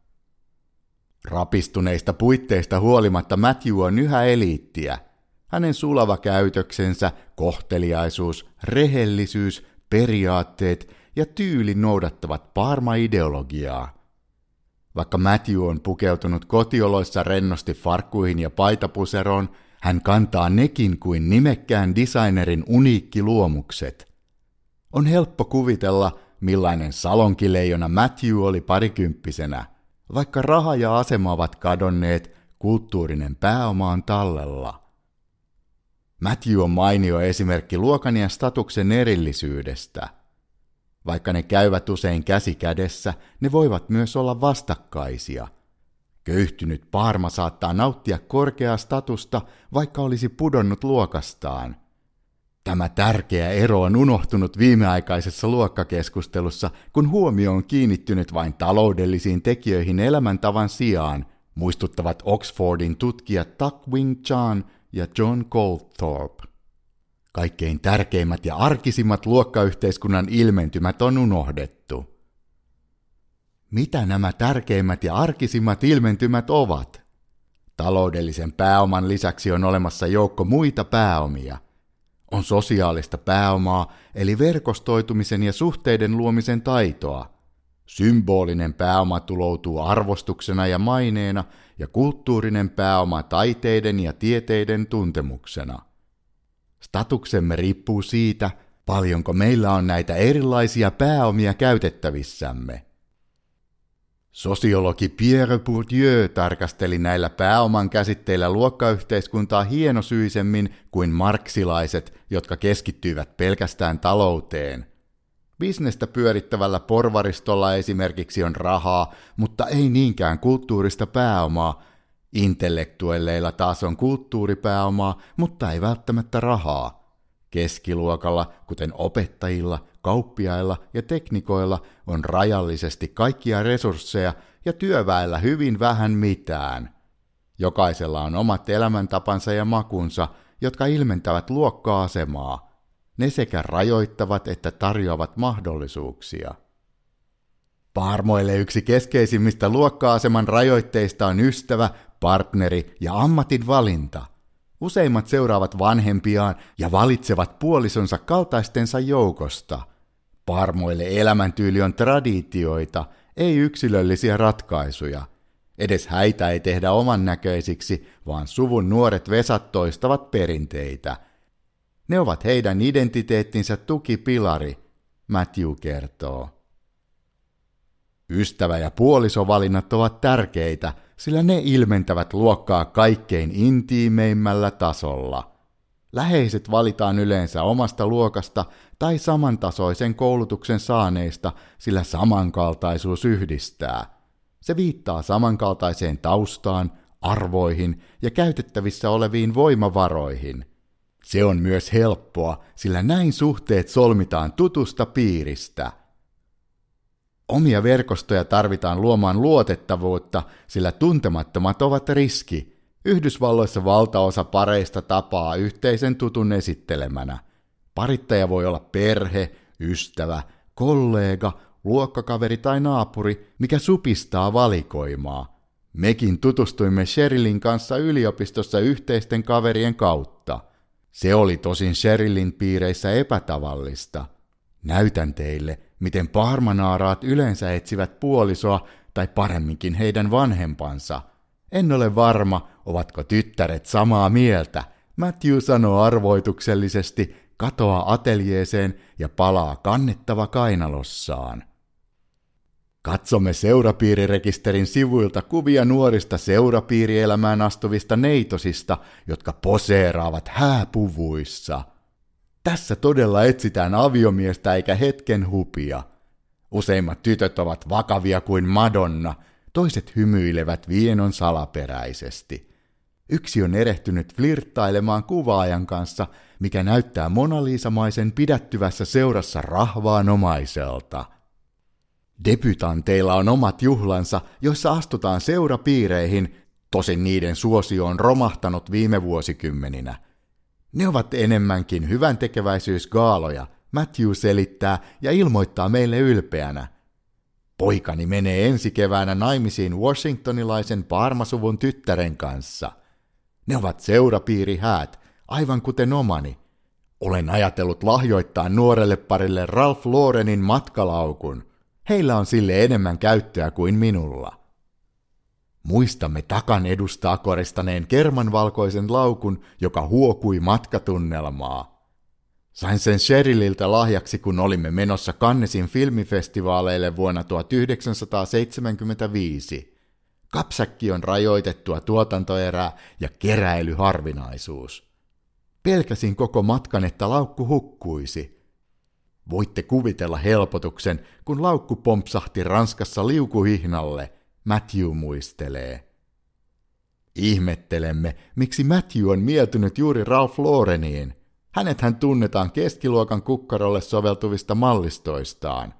Rapistuneista puitteista huolimatta Matthew on yhä eliittiä. Hänen sulava käytöksensä, kohteliaisuus, rehellisyys, periaatteet ja tyyli noudattavat Parma-ideologiaa. Vaikka Matthew on pukeutunut kotioloissa rennosti farkkuihin ja paitapuseroon, hän kantaa nekin kuin nimekkään designerin uniikkiluomukset. On helppo kuvitella, millainen salonkileijona Matthew oli parikymppisenä. Vaikka raha ja asema ovat kadonneet, kulttuurinen pääoma on tallella. Matthew on mainio esimerkki luokan ja statuksen erillisyydestä. Vaikka ne käyvät usein käsi kädessä, ne voivat myös olla vastakkaisia. Köyhtynyt paarma saattaa nauttia korkeaa statusta, vaikka olisi pudonnut luokastaan. Tämä tärkeä ero on unohtunut viimeaikaisessa luokkakeskustelussa, kun huomio on kiinnittynyt vain taloudellisiin tekijöihin elämäntavan sijaan, muistuttavat Oxfordin tutkijat Tak Wing Chan ja John Goldthorpe. Kaikkein tärkeimmät ja arkisimmat luokkayhteiskunnan ilmentymät on unohdettu. Mitä nämä tärkeimmät ja arkisimmat ilmentymät ovat? Taloudellisen pääoman lisäksi on olemassa joukko muita pääomia. On sosiaalista pääomaa, eli verkostoitumisen ja suhteiden luomisen taitoa. Symbolinen pääoma tuloutuu arvostuksena ja maineena, ja kulttuurinen pääoma taiteiden ja tieteiden tuntemuksena. Statuksemme riippuu siitä, paljonko meillä on näitä erilaisia pääomia käytettävissämme. Sosiologi Pierre Bourdieu tarkasteli näillä pääoman käsitteillä luokkayhteiskuntaa hienosyisemmin kuin marksilaiset, jotka keskittyivät pelkästään talouteen. Bisnestä pyörittävällä porvaristolla esimerkiksi on rahaa, mutta ei niinkään kulttuurista pääomaa. Intellektuelleilla taas on kulttuuripääomaa, mutta ei välttämättä rahaa. Keskiluokalla, kuten opettajilla, kauppiailla ja teknikoilla, on rajallisesti kaikkia resursseja ja työväellä hyvin vähän mitään. Jokaisella on omat elämäntapansa ja makunsa, jotka ilmentävät luokka-asemaa. Ne sekä rajoittavat että tarjoavat mahdollisuuksia. Paarmoille yksi keskeisimmistä luokka-aseman rajoitteista on ystävä, partneri ja ammatin valinta. Useimmat seuraavat vanhempiaan ja valitsevat puolisonsa kaltaistensa joukosta. Paarmoille elämäntyyli on traditioita, ei yksilöllisiä ratkaisuja. Edes häitä ei tehdä oman näköisiksi, vaan suvun nuoret vesat toistavat perinteitä. Ne ovat heidän identiteettinsä tukipilari, Matthew kertoo. Ystävä- ja puolisovalinnat ovat tärkeitä, sillä ne ilmentävät luokkaa kaikkein intiimeimmällä tasolla. Läheiset valitaan yleensä omasta luokasta tai samantasoisen koulutuksen saaneista, sillä samankaltaisuus yhdistää. Se viittaa samankaltaiseen taustaan, arvoihin ja käytettävissä oleviin voimavaroihin. Se on myös helppoa, sillä näin suhteet solmitaan tutusta piiristä. Omia verkostoja tarvitaan luomaan luotettavuutta, sillä tuntemattomat ovat riski. Yhdysvalloissa valtaosa pareista tapaa yhteisen tutun esittelemänä. Parittaja voi olla perhe, ystävä, kollega, luokkakaveri tai naapuri, mikä supistaa valikoimaa. Mekin tutustuimme Sherillin kanssa yliopistossa yhteisten kaverien kautta. Se oli tosin Sherillin piireissä epätavallista. Näytän teille, miten parmanaaraat yleensä etsivät puolisoa tai paremminkin heidän vanhempansa. En ole varma, ovatko tyttäret samaa mieltä. Matthew sanoo arvoituksellisesti, katoaa ateljeeseen ja palaa kannettava kainalossaan. Katsomme seurapiirirekisterin sivuilta kuvia nuorista seurapiirielämään astuvista neitosista, jotka poseeraavat hääpuvuissa. Tässä todella etsitään aviomiestä eikä hetken hupia. Useimmat tytöt ovat vakavia kuin Madonna, toiset hymyilevät vienon salaperäisesti. Yksi on erehtynyt flirttailemaan kuvaajan kanssa, mikä näyttää Mona Lisa-maisen pidättyvässä seurassa rahvaanomaiselta. Debytanteilla on omat juhlansa, joissa astutaan seurapiireihin, tosin niiden suosio on romahtanut viime vuosikymmeninä. Ne ovat enemmänkin hyväntekeväisyysgaaloja, Matthew selittää ja ilmoittaa meille ylpeänä. Poikani menee ensi keväänä naimisiin washingtonilaisen Parma-suvun tyttären kanssa. Ne ovat seurapiirihäät, aivan kuten omani. Olen ajatellut lahjoittaa nuorelle parille Ralph Laurenin matkalaukun. Heillä on sille enemmän käyttöä kuin minulla. Muistamme takan edustaa koristaneen kermanvalkoisen laukun, joka huokui matkatunnelmaa. Sain sen Sherilliltä lahjaksi, kun olimme menossa Cannesin filmifestivaaleille vuonna tuhatyhdeksänsataaseitsemänkymmentäviisi. Kapsäkki on rajoitettua tuotantoerää ja keräilyharvinaisuus. Pelkäsin koko matkan, että laukku hukkuisi. Voitte kuvitella helpotuksen, kun laukku pompsahti Ranskassa liukuhihnalle, Matthew muistelee. Ihmettelemme, miksi Matthew on mieltynyt juuri Ralph Laureniin. Hänethän tunnetaan keskiluokan kukkarolle soveltuvista mallistoistaan.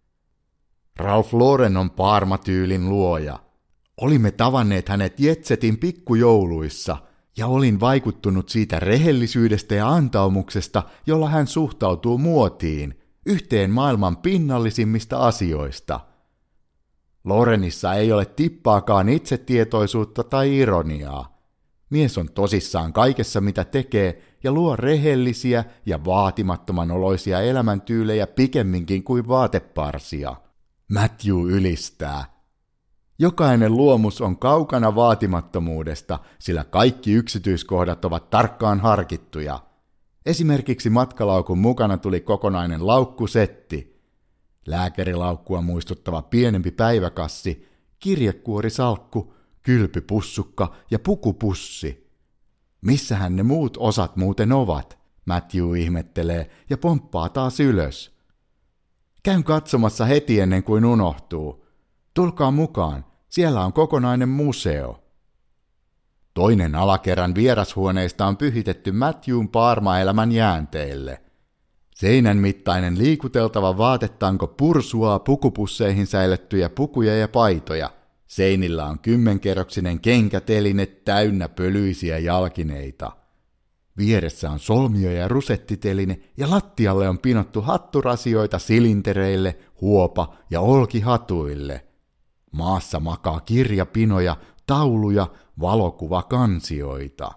Ralph Lauren on Parma-tyylin luoja. Olimme tavanneet hänet Jetsetin pikkujouluissa, ja olin vaikuttunut siitä rehellisyydestä ja antaumuksesta, jolla hän suhtautuu muotiin, yhteen maailman pinnallisimmista asioista. Laurenissa ei ole tippaakaan itsetietoisuutta tai ironiaa. Mies on tosissaan kaikessa, mitä tekee, ja luo rehellisiä ja vaatimattoman oloisia elämäntyylejä pikemminkin kuin vaateparsia. Matthew ylistää. Jokainen luomus on kaukana vaatimattomuudesta, sillä kaikki yksityiskohdat ovat tarkkaan harkittuja. Esimerkiksi matkalaukun mukana tuli kokonainen laukkusetti. Lääkärilaukkua muistuttava pienempi päiväkassi, kirjekuorisalkku, kylpypussukka ja pukupussi. Missähän ne muut osat muuten ovat, Matthew ihmettelee ja pomppaa taas ylös. Käyn katsomassa heti ennen kuin unohtuu. Tulkaa mukaan, siellä on kokonainen museo. Toinen alakerran vierashuoneista on pyhitetty Matthewn Parma-elämän jäänteille. Seinän mittainen liikuteltava vaatetanko pursuaa pukupusseihin säilyttyjä pukuja ja paitoja. Seinillä on kymmenkerroksinen kenkäteline täynnä pölyisiä jalkineita. Vieressä on solmio- ja rusettiteline ja lattialle on pinottu hatturasioita silintereille, huopa- ja olkihatuille. Maassa makaa kirjapinoja, tauluja, valokuvakansioita.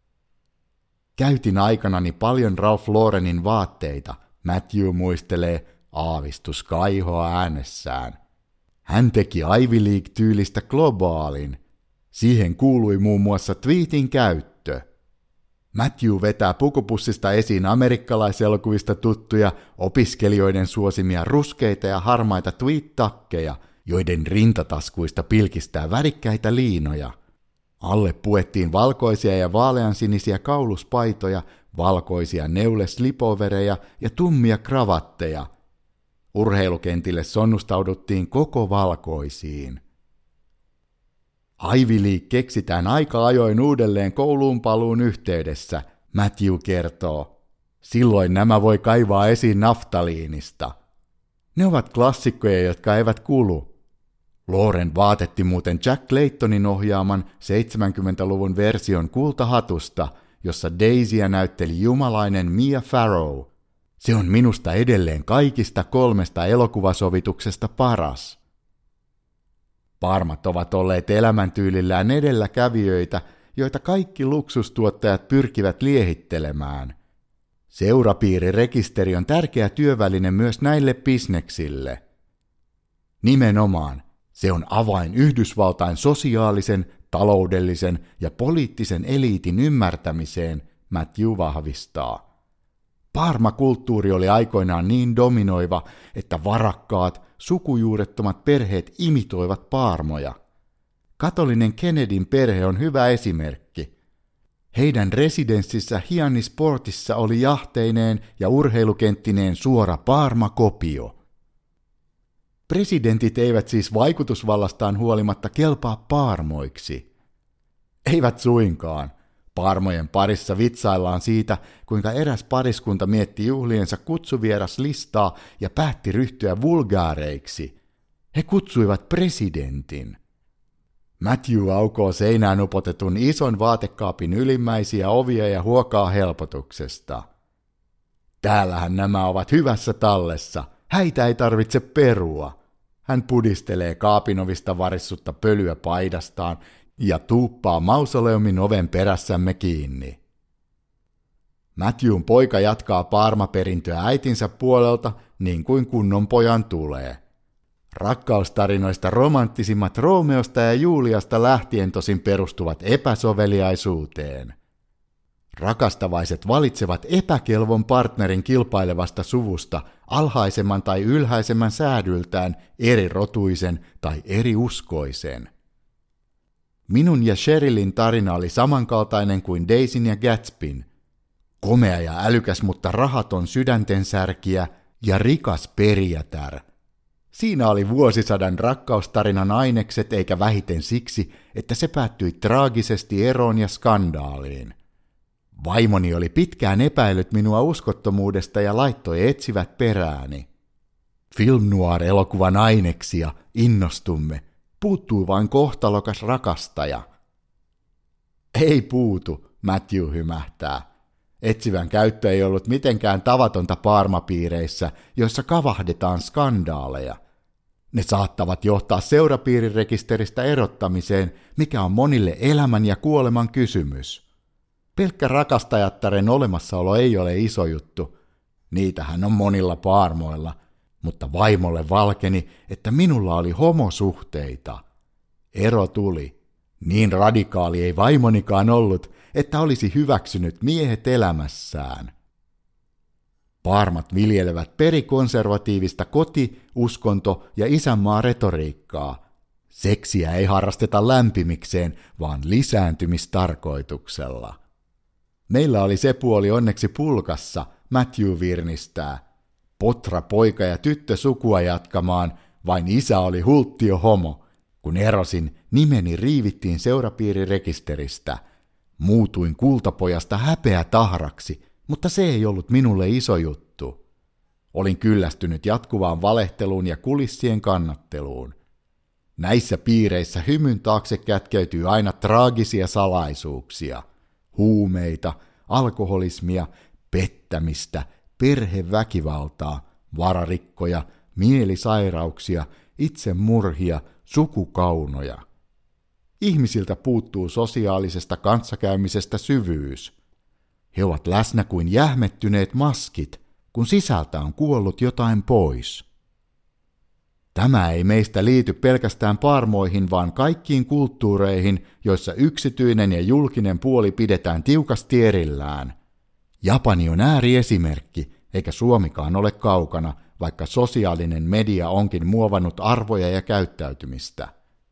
Käytin aikanani paljon Ralph Laurenin vaatteita, Matthew muistelee, aavistus kaihoa äänessään. Hän teki Ivy League-tyylistä globaalin. Siihen kuului muun muassa tweetin käyttö. Matthew vetää pukupussista esiin amerikkalaiselokuvista tuttuja opiskelijoiden suosimia ruskeita ja harmaita tweet-takkeja, joiden rintataskuista pilkistää värikkäitä liinoja. Alle puettiin valkoisia ja vaaleansinisiä kauluspaitoja, valkoisia neuleslipovereja ja tummia kravatteja. Urheilukentille sonnustauduttiin koko valkoisiin. Ivy League keksitään aika ajoin uudelleen kouluun paluun yhteydessä, Matthew kertoo. Silloin nämä voi kaivaa esiin naftaliinista. Ne ovat klassikkoja, jotka eivät kulu. Lauren vaatetti muuten Jack Claytonin ohjaaman seitsemänkymmentäluvun version kultahatusta, jossa Daisyä näytteli jumalainen Mia Farrow. Se on minusta edelleen kaikista kolmesta elokuvasovituksesta paras. Parmat ovat olleet elämäntyylillään edelläkävijöitä, joita kaikki luksustuottajat pyrkivät liehittelemään. Seurapiirirekisteri on tärkeä työväline myös näille bisneksille. Nimenomaan, se on avain Yhdysvaltain sosiaalisen, taloudellisen ja poliittisen eliitin ymmärtämiseen, Matthew vahvistaa. Parmakulttuuri oli aikoinaan niin dominoiva, että varakkaat, sukujuurettomat perheet imitoivat paarmoja. Katolinen Kennedyn perhe on hyvä esimerkki. Heidän residenssissä Hyannisportissa oli jahteineen ja urheilukenttineen suora Parma-kopio. Presidentit eivät siis vaikutusvallastaan huolimatta kelpaa paarmoiksi. Eivät suinkaan. Paarmojen parissa vitsaillaan siitä, kuinka eräs pariskunta mietti juhliensa kutsuvieraslistaa ja päätti ryhtyä vulgaareiksi. He kutsuivat presidentin. Matthew aukoo seinään upotetun ison vaatekaapin ylimmäisiä ovia ja huokaa helpotuksesta. Täällähän nämä ovat hyvässä tallessa, häitä ei tarvitse perua. Hän pudistelee kaapinovista varissutta pölyä paidastaan ja tuuppaa mausoleumin oven perässämme kiinni. Matthewn poika jatkaa Parma-perintöä äitinsä puolelta niin kuin kunnon pojan tulee. Rakkaustarinoista romanttisimmat Romeosta ja Juliasta lähtien tosin perustuvat epäsoveliaisuuteen. Rakastavaiset valitsevat epäkelvon partnerin kilpailevasta suvusta alhaisemman tai ylhäisemmän säädyltään eri rotuisen tai eri uskoisen. Minun ja Sherillin tarina oli samankaltainen kuin Daisyn ja Gatsbyn. Komea ja älykäs, mutta rahaton sydäntensärkiä ja rikas perijätär. Siinä oli vuosisadan rakkaustarinan ainekset, eikä vähiten siksi, että se päättyi traagisesti eroon ja skandaaliin. Vaimoni oli pitkään epäillyt minua uskottomuudesta ja laittoi etsivät perääni. Film noir-elokuvan aineksia, innostumme. Puuttuu vain kohtalokas rakastaja. Ei puutu, Matthew hymähtää. Etsivän käyttö ei ollut mitenkään tavatonta Parma-piireissä, joissa kavahdetaan skandaaleja. Ne saattavat johtaa seurapiirirekisteristä erottamiseen, mikä on monille elämän ja kuoleman kysymys. Pelkkä rakastajattaren olemassaolo ei ole iso juttu. Niitähän on monilla paarmoilla, mutta vaimolle valkeni, että minulla oli homosuhteita. Ero tuli. Niin radikaali ei vaimonikaan ollut, että olisi hyväksynyt miehet elämässään. Parmat viljelevät perikonservatiivista koti-, uskonto- ja isänmaa-retoriikkaa. Seksiä ei harrasteta lämpimikseen, vaan lisääntymistarkoituksella. Meillä oli se puoli onneksi pulkassa, Matthew virnistää. Potra poika ja tyttö sukua jatkamaan, vain isä oli hulttio homo. Kun erosin, nimeni riivittiin seurapiirirekisteristä. Muutuin kultapojasta häpeä tahraksi, mutta se ei ollut minulle iso juttu. Olin kyllästynyt jatkuvaan valehteluun ja kulissien kannatteluun. Näissä piireissä hymyn taakse kätkeytyy aina traagisia salaisuuksia. Huumeita, alkoholismia, pettämistä, perheväkivaltaa, vararikkoja, mielisairauksia, itsemurhia, sukukaunoja. Ihmisiltä puuttuu sosiaalisesta kanssakäymisestä syvyys. He ovat läsnä kuin jähmettyneet maskit, kun sisältä on kuollut jotain pois. Tämä ei meistä liity pelkästään parmoihin, vaan kaikkiin kulttuureihin, joissa yksityinen ja julkinen puoli pidetään tiukasti erillään. Japani on ääriesimerkki, eikä Suomikaan ole kaukana, vaikka sosiaalinen media onkin muovannut arvoja ja käyttäytymistä.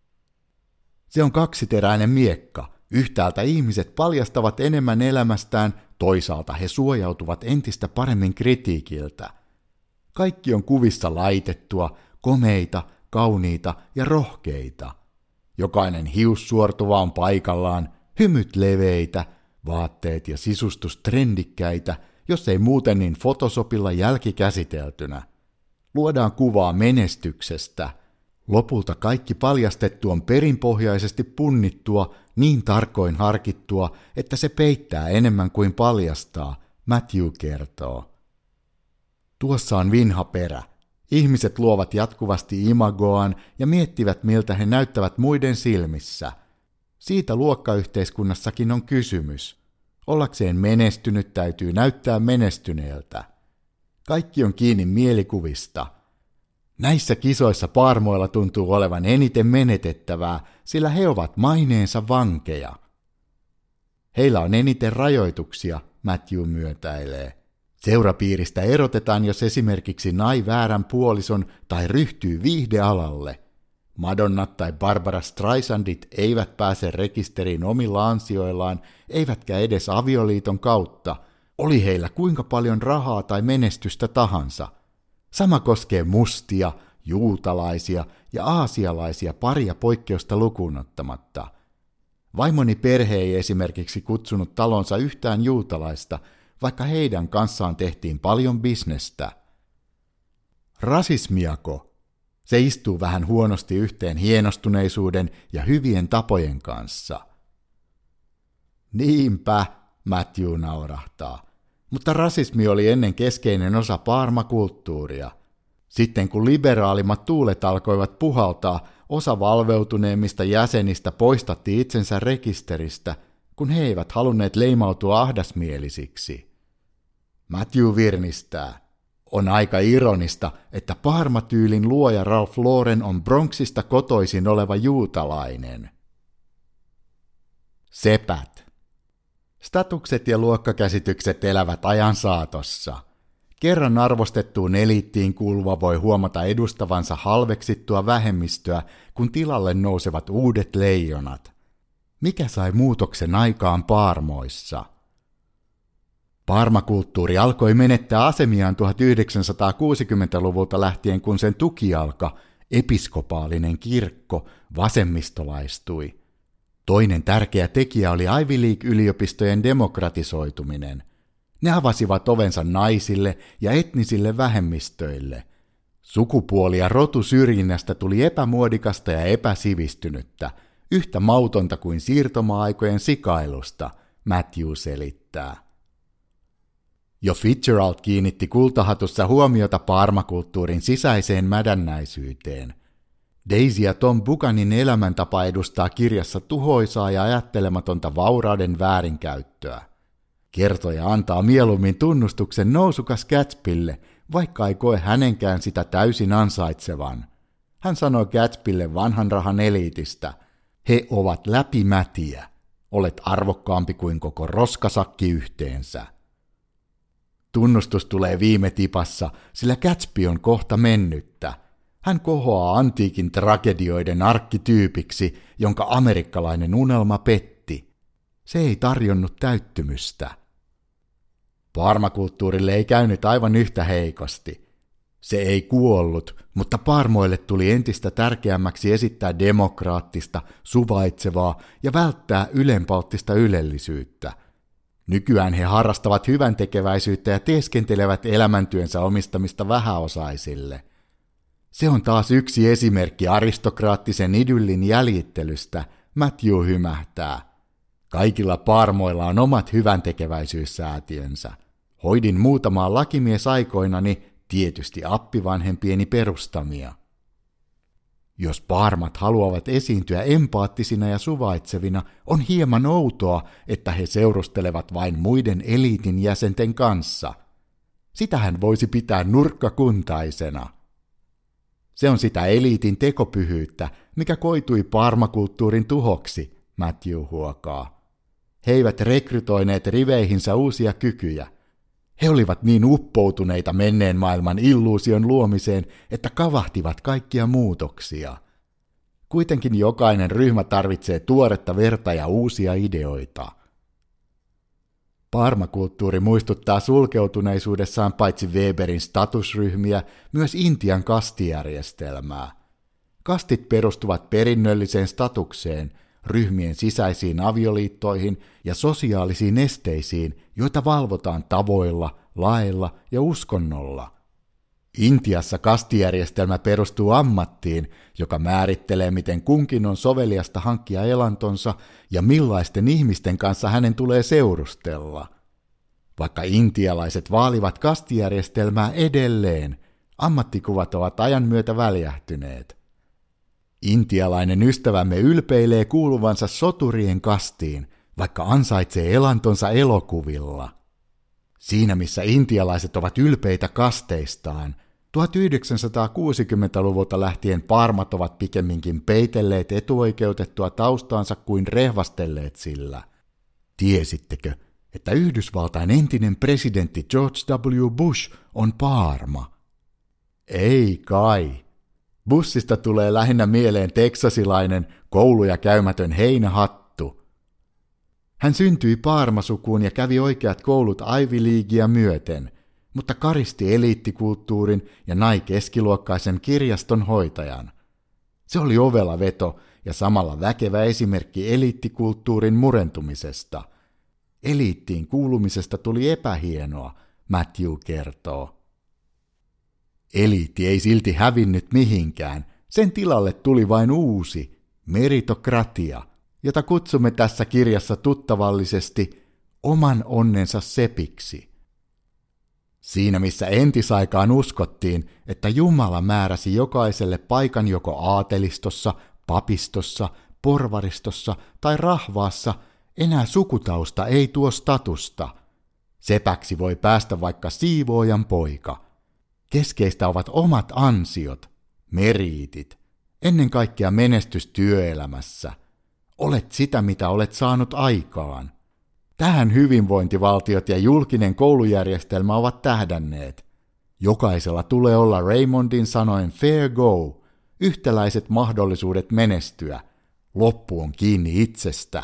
Se on kaksiteräinen miekka. Yhtäältä ihmiset paljastavat enemmän elämästään, toisaalta he suojautuvat entistä paremmin kritiikiltä. Kaikki on kuvissa laitettua, komeita, kauniita ja rohkeita. Jokainen hiussuortuva on paikallaan, hymyt leveitä, vaatteet ja sisustus trendikkäitä, jos ei muuten niin Photoshopilla jälkikäsiteltynä. Luodaan kuvaa menestyksestä. Lopulta kaikki paljastettu on perinpohjaisesti punnittua, niin tarkoin harkittua, että se peittää enemmän kuin paljastaa, Matthew kertoo. Tuossa on vinha perä. Ihmiset luovat jatkuvasti imagoaan ja miettivät, miltä he näyttävät muiden silmissä. Siitä luokkayhteiskunnassakin on kysymys. Ollakseen menestynyt täytyy näyttää menestyneeltä. Kaikki on kiinni mielikuvista. Näissä kisoissa paarmoilla tuntuu olevan eniten menetettävää, sillä he ovat maineensa vankeja. Heillä on eniten rajoituksia, Matthew myötäilee. Seurapiiristä erotetaan, jos esimerkiksi nai väärän puolison tai ryhtyy viihdealalle. Madonnat tai Barbara Streisandit eivät pääse rekisteriin omilla ansioillaan, eivätkä edes avioliiton kautta, oli heillä kuinka paljon rahaa tai menestystä tahansa. Sama koskee mustia, juutalaisia ja aasialaisia paria poikkeusta lukuun ottamatta. Vaimoni perhe ei esimerkiksi kutsunut talonsa yhtään juutalaista, vaikka heidän kanssaan tehtiin paljon bisnestä. Rasismiako? Se istuu vähän huonosti yhteen hienostuneisuuden ja hyvien tapojen kanssa. Niinpä, Matthew naurahtaa, mutta rasismi oli ennen keskeinen osa paarmakulttuuria. Sitten kun liberaalimmat tuulet alkoivat puhaltaa, osa valveutuneemmista jäsenistä poistatti itsensä rekisteristä, kun he eivät halunneet leimautua ahdasmielisiksi. Matthew virnistää. On aika ironista, että paarmatyylin luoja Ralph Lauren on Bronxista kotoisin oleva juutalainen. Sepät. Statukset ja luokkakäsitykset elävät ajan saatossa. Kerran arvostettuun eliittiin kuuluva voi huomata edustavansa halveksittua vähemmistöä, kun tilalle nousevat uudet leijonat. Mikä sai muutoksen aikaan paarmoissa? Paarmakulttuuri alkoi menettää asemiaan tuhatyhdeksänsataakuusikymmentäluvulta lähtien, kun sen tukijalka, episkopaalinen kirkko, vasemmistolaistui. Toinen tärkeä tekijä oli Ivy League-yliopistojen demokratisoituminen. Ne avasivat ovensa naisille ja etnisille vähemmistöille. Sukupuoli- ja rotusyrjinnästä tuli epämuodikasta ja epäsivistynyttä, yhtä mautonta kuin siirtomaa-aikojen sikailusta, Matthew selittää. Jo Fitzgerald kiinnitti kultahatussa huomiota paarmakulttuurin sisäiseen mädännäisyyteen. Daisy ja Tom Buchanin elämäntapa edustaa kirjassa tuhoisaa ja ajattelematonta vaurauden väärinkäyttöä. Kertoja antaa mieluummin tunnustuksen nousukas Gatsbylle, vaikka ei koe hänenkään sitä täysin ansaitsevan. Hän sanoi Gatsbylle vanhan rahan eliitistä, he ovat läpimätiä, olet arvokkaampi kuin koko roskasakki yhteensä. Tunnustus tulee viime tipassa, sillä Gatsby on kohta mennyttä. Hän kohoaa antiikin tragedioiden arkkityypiksi, jonka amerikkalainen unelma petti. Se ei tarjonnut täyttymystä. Paarmakulttuurille ei käynyt aivan yhtä heikosti. Se ei kuollut, mutta paarmoille tuli entistä tärkeämmäksi esittää demokraattista, suvaitsevaa ja välttää ylenpalttista ylellisyyttä. Nykyään he harrastavat hyväntekeväisyyttä ja teeskentelevät elämäntyönsä omistamista vähäosaisille. Se on taas yksi esimerkki aristokraattisen idyllin jäljittelystä, Matthew hymähtää. Kaikilla paarmoilla on omat hyväntekeväisyyssäätiönsä. Hoidin muutamaa lakimies aikoinani, tietysti appivanhempieni perustamia. Jos paarmat haluavat esiintyä empaattisina ja suvaitsevina, on hieman outoa, että he seurustelevat vain muiden eliitin jäsenten kanssa. Sitähän voisi pitää nurkkakuntaisena. Se on sitä eliitin tekopyhyyttä, mikä koitui paarmakulttuurin tuhoksi, Matthew huokaa. He eivät rekrytoineet riveihinsä uusia kykyjä. He olivat niin uppoutuneita menneen maailman illuusion luomiseen, että kavahtivat kaikkia muutoksia. Kuitenkin jokainen ryhmä tarvitsee tuoretta verta ja uusia ideoita. Paarmakulttuuri muistuttaa sulkeutuneisuudessaan paitsi Weberin statusryhmiä, myös Intian kastijärjestelmää. Kastit perustuvat perinnölliseen statukseen, ryhmien sisäisiin avioliittoihin ja sosiaalisiin esteisiin, joita valvotaan tavoilla, laeilla ja uskonnolla. Intiassa kastijärjestelmä perustuu ammattiin, joka määrittelee, miten kunkin on soveliasta hankkia elantonsa ja millaisten ihmisten kanssa hänen tulee seurustella. Vaikka intialaiset vaalivat kastijärjestelmää edelleen, Ammattikuvat ovat ajan myötä väljähtyneet. Intialainen ystävämme ylpeilee kuuluvansa soturien kastiin, vaikka ansaitsee elantonsa elokuvilla. Siinä missä intialaiset ovat ylpeitä kasteistaan, tuhatyhdeksänsataakuusikymmentäluvulta lähtien parmat ovat pikemminkin peitelleet etuoikeutettua taustaansa kuin rehvastelleet sillä. Tiesittekö, että Yhdysvaltain entinen presidentti George W. Bush on paarma? Ei kai. Bushista tulee lähinnä mieleen teksasilainen, kouluja käymätön heinähattu. Hän syntyi paarmasukuun ja kävi oikeat koulut Ivy Leaguea myöten, mutta karisti eliittikulttuurin ja nai keskiluokkaisen kirjaston hoitajan. Se oli ovela veto ja samalla väkevä esimerkki eliittikulttuurin murentumisesta. Eliittiin kuulumisesta tuli epähienoa, Matthew kertoo. Eliitti ei silti hävinnyt mihinkään, sen tilalle tuli vain uusi, meritokratia, jota kutsumme tässä kirjassa tuttavallisesti oman onnensa sepiksi. Siinä missä entisaikaan uskottiin, että Jumala määräsi jokaiselle paikan joko aatelistossa, papistossa, porvaristossa tai rahvaassa, enää sukutausta ei tuo statusta. Sepäksi voi päästä vaikka siivoojan poika. Keskeistä ovat omat ansiot, meriitit, ennen kaikkea menestys työelämässä. Olet sitä, mitä olet saanut aikaan. Tähän hyvinvointivaltiot ja julkinen koulujärjestelmä ovat tähdänneet. Jokaisella tulee olla Raymondin sanoen fair go, yhtäläiset mahdollisuudet menestyä. Loppu on kiinni itsestä.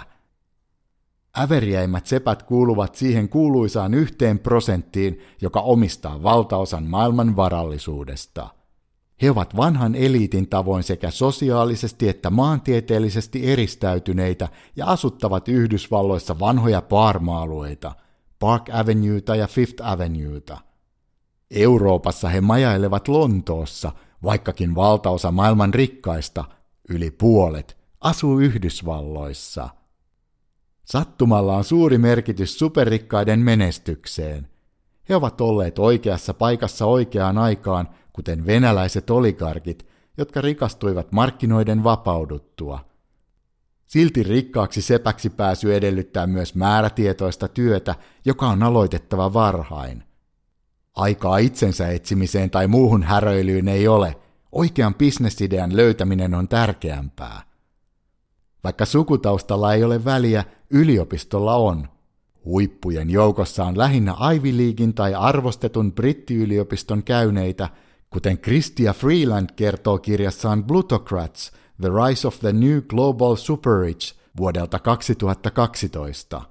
Äveriäimmät sepät kuuluvat siihen kuuluisaan yhteen prosenttiin, joka omistaa valtaosan maailman varallisuudesta. He ovat vanhan eliitin tavoin sekä sosiaalisesti että maantieteellisesti eristäytyneitä ja asuttavat Yhdysvalloissa vanhoja paarma-alueita, Park Avenueta ja Fifth Avenueta. Euroopassa he majailevat Lontoossa, vaikkakin valtaosa maailman rikkaista, yli puolet, asuu Yhdysvalloissa. Sattumalla on suuri merkitys superrikkaiden menestykseen. He ovat olleet oikeassa paikassa oikeaan aikaan, kuten venäläiset oligarkit, jotka rikastuivat markkinoiden vapauduttua. Silti rikkaaksi sepäksi pääsy edellyttää myös määrätietoista työtä, joka on aloitettava varhain. Aikaa itsensä etsimiseen tai muuhun häröilyyn ei ole, oikean bisnesidean löytäminen on tärkeämpää. Vaikka sukutaustalla ei ole väliä, yliopistolla on. Huippujen joukossa on lähinnä Ivy Leaguein tai arvostetun brittiyliopiston käyneitä, kuten Chrystia Freeland kertoo kirjassaan Plutocrats, The Rise of the New Global Superrich vuodelta kaksituhattakaksitoista.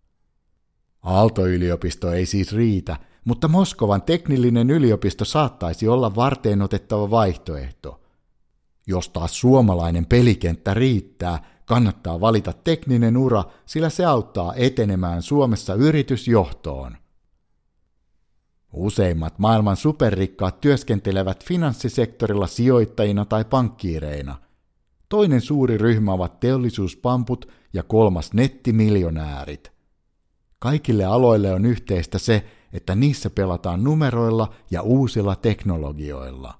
Aalto-yliopisto ei siis riitä, mutta Moskovan teknillinen yliopisto saattaisi olla varteenotettava vaihtoehto. Jos taas suomalainen pelikenttä riittää, kannattaa valita tekninen ura, sillä se auttaa etenemään Suomessa yritysjohtoon. Useimmat maailman superrikkaat työskentelevät finanssisektorilla sijoittajina tai pankkiireina. Toinen suuri ryhmä ovat teollisuuspamput ja kolmas nettimiljonäärit. Kaikille aloille on yhteistä se, että niissä pelataan numeroilla ja uusilla teknologioilla.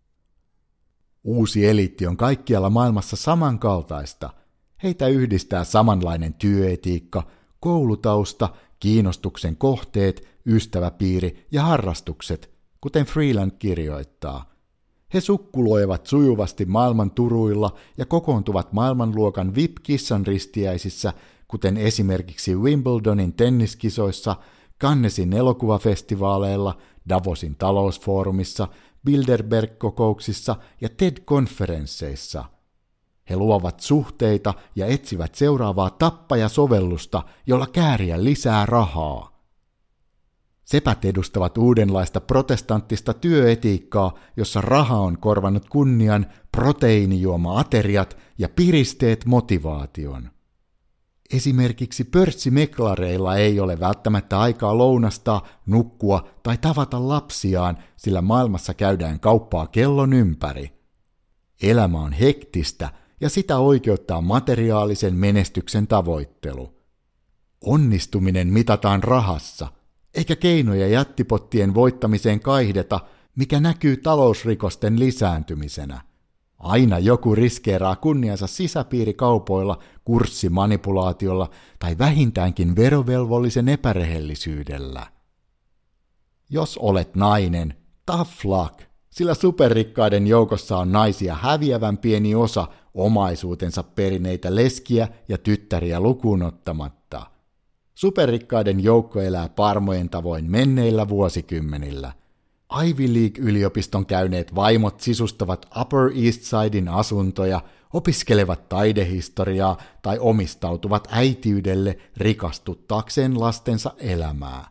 Uusi eliitti on kaikkialla maailmassa samankaltaista. Heitä yhdistää samanlainen työetiikka, koulutausta, kiinnostuksen kohteet, ystäväpiiri ja harrastukset, kuten Freeland kirjoittaa. He sukkuloivat sujuvasti maailman turuilla ja kokoontuvat maailmanluokan V I P-kissanristiäisissä, kuten esimerkiksi Wimbledonin tenniskisoissa, Cannesin elokuvafestivaaleilla, Davosin talousfoorumissa, Bilderberg-kokouksissa ja TED-konferensseissa. He luovat suhteita ja etsivät seuraavaa tappajasovellusta, jolla kääriä lisää rahaa. Sepät edustavat uudenlaista protestanttista työetiikkaa, jossa raha on korvannut kunnian, proteiinijuoma-ateriat ja piristeet motivaation. Esimerkiksi pörssimeklareilla ei ole välttämättä aikaa lounastaa, nukkua tai tavata lapsiaan, sillä maailmassa käydään kauppaa kellon ympäri. Elämä on hektistä ja sitä oikeuttaa materiaalisen menestyksen tavoittelu. Onnistuminen mitataan rahassa, eikä keinoja jättipottien voittamiseen kaihdeta, mikä näkyy talousrikosten lisääntymisenä. Aina joku riskeeraa kunniansa sisäpiirikaupoilla, kurssimanipulaatiolla tai vähintäänkin verovelvollisen epärehellisyydellä. Jos olet nainen, tough luck, sillä superrikkaiden joukossa on naisia häviävän pieni osa omaisuutensa perineitä leskiä ja tyttäriä lukuun ottamatta. Superrikkaiden joukko elää parmojen tavoin menneillä vuosikymmenillä. Ivy League-yliopiston käyneet vaimot sisustavat Upper East Sidein asuntoja, opiskelevat taidehistoriaa tai omistautuvat äitiydelle rikastuttaakseen lastensa elämää.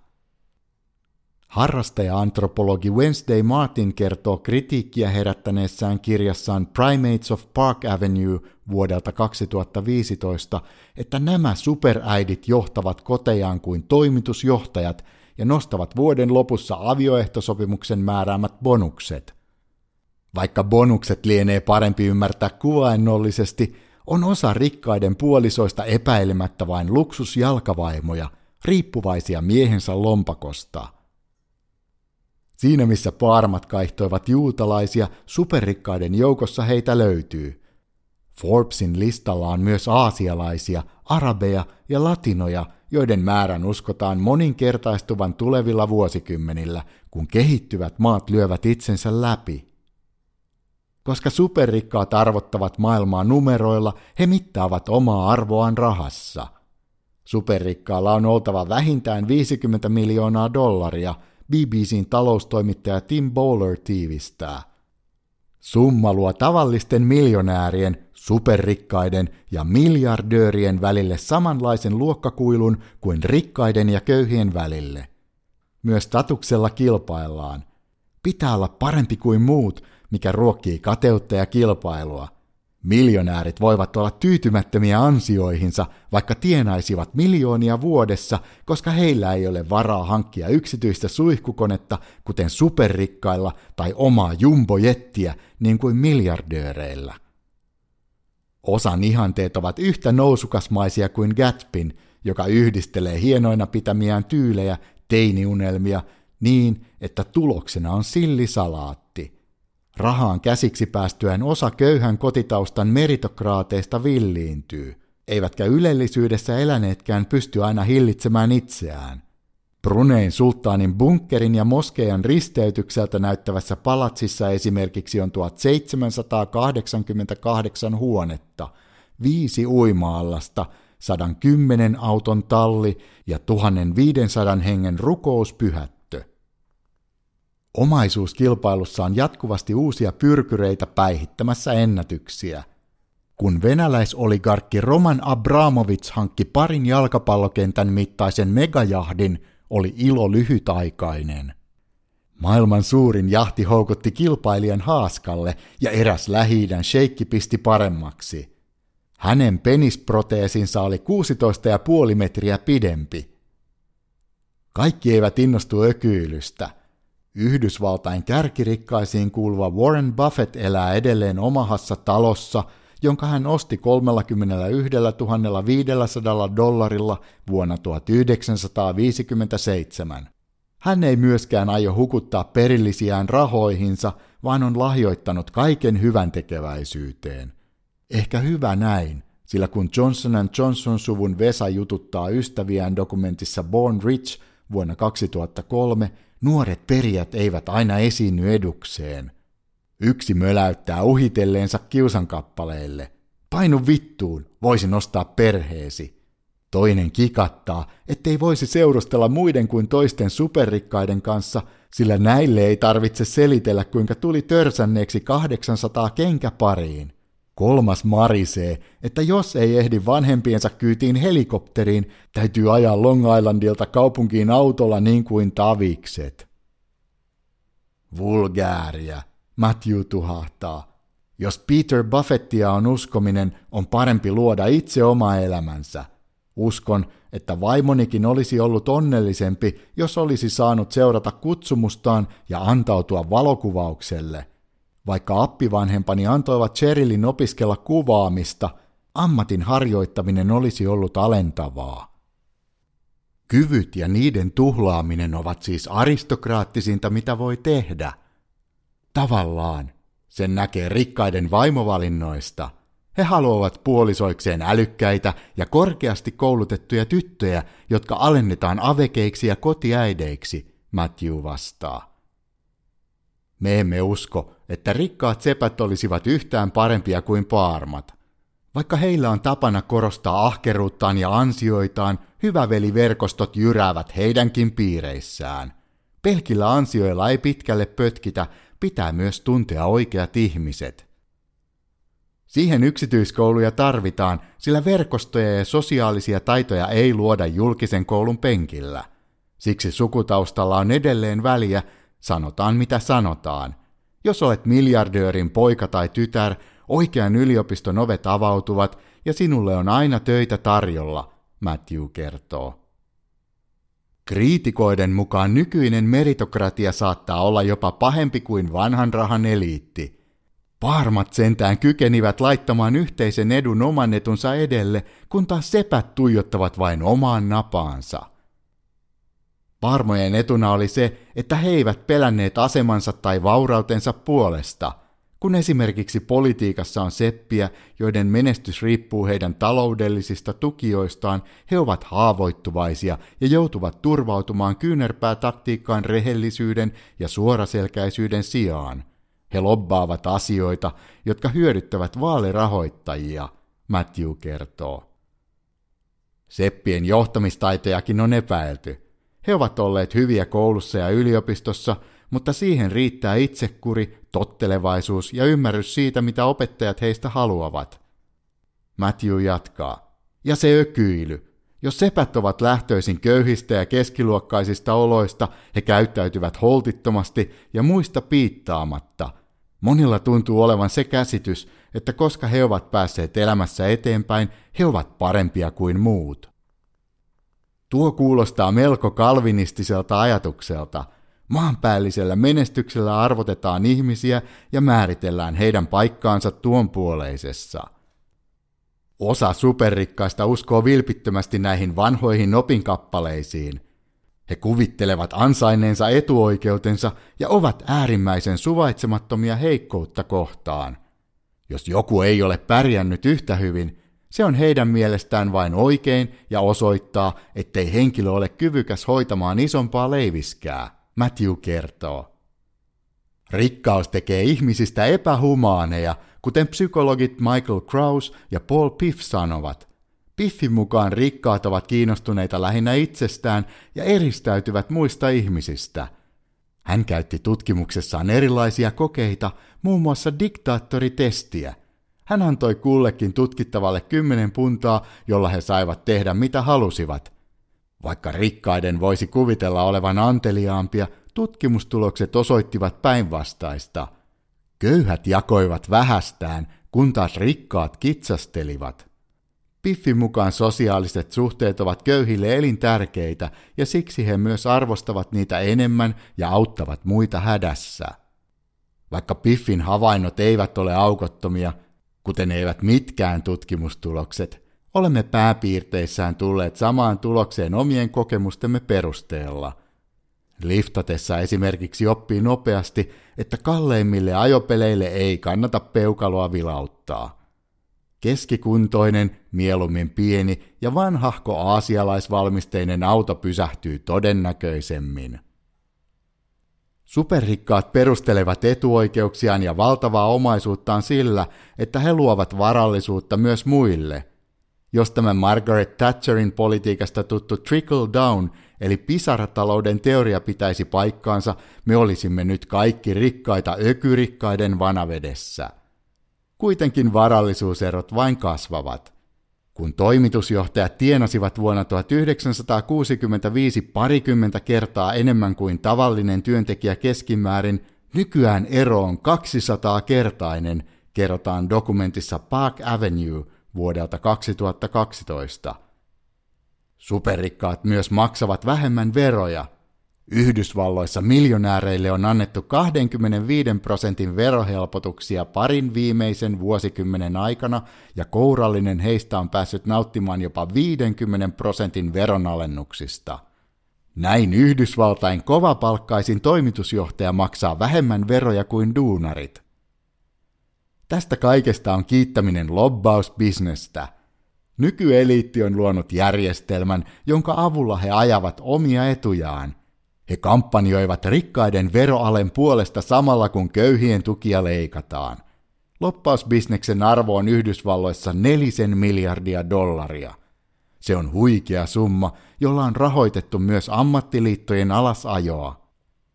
Harrastaja-antropologi Wednesday Martin kertoo kritiikkiä herättäneessään kirjassaan Primates of Park Avenue vuodelta kaksituhattaviisitoista, että nämä superäidit johtavat kotejaan kuin toimitusjohtajat ja nostavat vuoden lopussa avioehtosopimuksen määräämät bonukset. Vaikka bonukset lienee parempi ymmärtää kuvainnollisesti, on osa rikkaiden puolisoista epäilemättä vain luksusjalkavaimoja, riippuvaisia miehensä lompakosta. Siinä missä paarmat kaihtoivat juutalaisia, superrikkaiden joukossa heitä löytyy. Forbesin listalla on myös aasialaisia, arabeja ja latinoja, joiden määrän uskotaan moninkertaistuvan tulevilla vuosikymmenillä, kun kehittyvät maat lyövät itsensä läpi. Koska superrikkaat arvottavat maailmaa numeroilla, he mittaavat omaa arvoaan rahassa. Superrikkaalla on oltava vähintään viisikymmentä miljoonaa dollaria, B B C:n taloustoimittaja Tim Bowler tiivistää. Summa luo tavallisten miljonäärien, superrikkaiden ja miljardöörien välille samanlaisen luokkakuilun kuin rikkaiden ja köyhien välille. Myös statuksella kilpaillaan. Pitää olla parempi kuin muut, mikä ruokkii kateutta ja kilpailua. Miljonäärit voivat olla tyytymättömiä ansioihinsa, vaikka tienaisivat miljoonia vuodessa, koska heillä ei ole varaa hankkia yksityistä suihkukonetta, kuten superrikkailla, tai omaa jumbojettiä, niin kuin miljardööreillä. Osan ihanteet ovat yhtä nousukasmaisia kuin Gatsbyn, joka yhdistelee hienoina pitämiään tyylejä, teiniunelmia, niin, että tuloksena on sillisalaatti. Rahaan käsiksi päästyään osa köyhän kotitaustan meritokraateista villiintyy, eivätkä ylellisyydessä eläneetkään pysty aina hillitsemään itseään. Brunein sulttaanin bunkkerin ja moskeijan risteytykseltä näyttävässä palatsissa esimerkiksi on tuhatseitsemänsataakahdeksankymmentäkahdeksan huonetta, viisi uima-allasta, sata kymmenen auton talli ja tuhatviisisataa hengen rukouspyhättö. Omaisuuskilpailussa on jatkuvasti uusia pyrkyreitä päihittämässä ennätyksiä. Kun venäläisoligarkki Roman Abramovits hankki parin jalkapallokentän mittaisen megajahdin, oli ilo lyhytaikainen. Maailman suurin jahti houkutti kilpailijan haaskalle ja eräs Lähi-idän sheikki pisti paremmaksi. Hänen penisproteesinsa oli kuusitoista pilkku viisi metriä pidempi. Kaikki eivät innostu ökyilystä. Yhdysvaltain kärkirikkaisiin kuuluva Warren Buffett elää edelleen Omahassa talossa, jonka hän osti kolmekymmentäyksituhatta viisisataa dollarilla vuonna tuhatyhdeksänsataaviisikymmentäseitsemän. Hän ei myöskään aio hukuttaa perillisiään rahoihinsa, vaan on lahjoittanut kaiken hyvän tekeväisyyteen. Ehkä hyvä näin, sillä kun Johnson and Johnson-suvun Vesa jututtaa ystäviään dokumentissa Born Rich vuonna kaksituhattakolme, nuoret perijät eivät aina esiinny edukseen. Yksi möläyttää uhitelleensa kiusankappaleille. Painu vittuun, voisin ostaa perheesi. Toinen kikattaa, ettei voisi seurustella muiden kuin toisten superrikkaiden kanssa, sillä näille ei tarvitse selitellä, kuinka tuli törsänneeksi kahdeksansataa kenkäpariin. Kolmas marisee, että jos ei ehdi vanhempiensa kyytiin helikopteriin, täytyy ajaa Long Islandilta kaupunkiin autolla niin kuin tavikset. Vulgääriä, Matthew tuhahtaa. Jos Peter Buffettia on uskominen, on parempi luoda itse oma elämänsä. Uskon, että vaimonikin olisi ollut onnellisempi, jos olisi saanut seurata kutsumustaan ja antautua valokuvaukselle. Vaikka appivanhempani antoivat Cherylin opiskella kuvaamista, ammatin harjoittaminen olisi ollut alentavaa. Kyvyt ja niiden tuhlaaminen ovat siis aristokraattisinta, mitä voi tehdä. Tavallaan. Sen näkee rikkaiden vaimovalinnoista. He haluavat puolisoikseen älykkäitä ja korkeasti koulutettuja tyttöjä, jotka alennetaan avekeiksi ja kotiäideiksi, Matthew vastaa. Me emme usko, että rikkaat sepät olisivat yhtään parempia kuin paarmat. Vaikka heillä on tapana korostaa ahkeruuttaan ja ansioitaan, hyväveliverkostot jyräävät heidänkin piireissään. Pelkillä ansioilla ei pitkälle pötkitä, pitää myös tuntea oikeat ihmiset. Siihen yksityiskouluja tarvitaan, sillä verkostoja ja sosiaalisia taitoja ei luoda julkisen koulun penkillä. Siksi sukutaustalla on edelleen väliä, sanotaan mitä sanotaan. Jos olet miljardöörin poika tai tytär, oikean yliopiston ovet avautuvat ja sinulle on aina töitä tarjolla, Matthew kertoo. Kriitikoiden mukaan nykyinen meritokratia saattaa olla jopa pahempi kuin vanhan rahan eliitti. Paarmat sentään kykenivät laittamaan yhteisen edun oman etunsa edelle, kun taas sepät tuijottavat vain omaan napaansa. Paarmojen etuna oli se, että he eivät pelänneet asemansa tai vaurautensa puolesta. Kun esimerkiksi politiikassa on seppiä, joiden menestys riippuu heidän taloudellisista tukijoistaan, he ovat haavoittuvaisia ja joutuvat turvautumaan kyynärpäätaktiikkaan rehellisyyden ja suoraselkäisyyden sijaan. He lobbaavat asioita, jotka hyödyttävät vaalirahoittajia, Matthew kertoo. Seppien johtamistaitojakin on epäilty. He ovat olleet hyviä koulussa ja yliopistossa, mutta siihen riittää itsekuri, tottelevaisuus ja ymmärrys siitä, mitä opettajat heistä haluavat. Matthew jatkaa. Ja se ökyily. Jos sepät ovat lähtöisin köyhistä ja keskiluokkaisista oloista, he käyttäytyvät holtittomasti ja muista piittaamatta. Monilla tuntuu olevan se käsitys, että koska he ovat päässeet elämässä eteenpäin, he ovat parempia kuin muut. Tuo kuulostaa melko kalvinistiselta ajatukselta. Maanpäällisellä menestyksellä arvotetaan ihmisiä ja määritellään heidän paikkaansa tuonpuoleisessa. Osa superrikkaista uskoo vilpittömästi näihin vanhoihin opinkappaleisiin. He kuvittelevat ansainneensa etuoikeutensa ja ovat äärimmäisen suvaitsemattomia heikkoutta kohtaan. Jos joku ei ole pärjännyt yhtä hyvin, se on heidän mielestään vain oikein ja osoittaa, ettei henkilö ole kyvykäs hoitamaan isompaa leiviskää, Matthew kertoo. Rikkaus tekee ihmisistä epähumaaneja, kuten psykologit Michael Krauss ja Paul Piff sanovat. Piffin mukaan rikkaat ovat kiinnostuneita lähinnä itsestään ja eristäytyvät muista ihmisistä. Hän käytti tutkimuksessaan erilaisia kokeita, muun muassa diktaattoritestiä. Hän antoi kullekin tutkittavalle kymmenen puntaa, jolla he saivat tehdä mitä halusivat. Vaikka rikkaiden voisi kuvitella olevan anteliaampia, tutkimustulokset osoittivat päinvastaista. Köyhät jakoivat vähästään, kun taas rikkaat kitsastelivat. Piffin mukaan sosiaaliset suhteet ovat köyhille elintärkeitä ja siksi he myös arvostavat niitä enemmän ja auttavat muita hädässä. Vaikka Piffin havainnot eivät ole aukottomia, kuten eivät mitkään tutkimustulokset, olemme pääpiirteissään tulleet samaan tulokseen omien kokemustemme perusteella. Liftatessa esimerkiksi oppii nopeasti, että kalleimmille ajopeleille ei kannata peukaloa vilauttaa. Keskikuntoinen, mieluummin pieni ja vanhahko aasialaisvalmisteinen auto pysähtyy todennäköisemmin. Superrikkaat perustelevat etuoikeuksiaan ja valtavaa omaisuuttaan sillä, että he luovat varallisuutta myös muille. Jos tämä Margaret Thatcherin politiikasta tuttu trickle down eli pisaratalouden teoria pitäisi paikkaansa, me olisimme nyt kaikki rikkaita ökyrikkaiden vanavedessä. Kuitenkin varallisuuserot vain kasvavat. Kun toimitusjohtajat tienasivat vuonna tuhatyhdeksänsataakuusikymmentäviisi parikymmentä kertaa enemmän kuin tavallinen työntekijä keskimäärin, nykyään ero on kaksisataa-kertainen, kerrotaan dokumentissa Park Avenue vuodelta kaksituhattakaksitoista. Superrikkaat myös maksavat vähemmän veroja. Yhdysvalloissa miljonääreille on annettu kaksikymmentäviisi prosentin verohelpotuksia parin viimeisen vuosikymmenen aikana ja kourallinen heistä on päässyt nauttimaan jopa viisikymmentä prosentin veronalennuksista. Näin Yhdysvaltain kovapalkkaisin toimitusjohtaja maksaa vähemmän veroja kuin duunarit. Tästä kaikesta on kiittäminen lobbausbisnestä. Nykyeliitti on luonut järjestelmän, jonka avulla he ajavat omia etujaan. He kampanjoivat rikkaiden veroalen puolesta samalla kun köyhien tukia leikataan. Lobbausbisneksen arvo on Yhdysvalloissa nelisen miljardia dollaria. Se on huikea summa, jolla on rahoitettu myös ammattiliittojen alasajoa.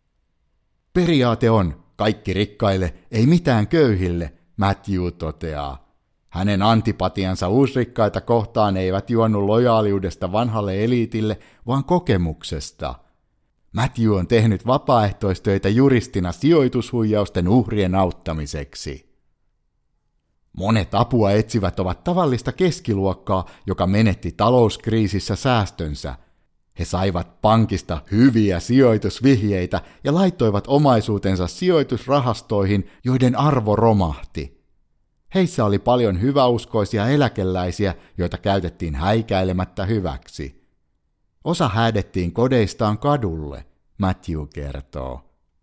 Periaate on, kaikki rikkaille, ei mitään köyhille, Matthew toteaa. Hänen antipatiansa uusrikkaita kohtaan eivät juonnu lojaaliudesta vanhalle eliitille, vaan kokemuksesta. Matthew on tehnyt vapaaehtoistöitä juristina sijoitushuijausten uhrien auttamiseksi. Monet apua etsivät ovat tavallista keskiluokkaa, joka menetti talouskriisissä säästönsä. He saivat pankista hyviä sijoitusvihjeitä ja laittoivat omaisuutensa sijoitusrahastoihin, joiden arvo romahti. Heissä oli paljon hyväuskoisia eläkeläisiä, joita käytettiin häikäilemättä hyväksi. Osa häädettiin kodeistaan kadulle, Matthew kertoo.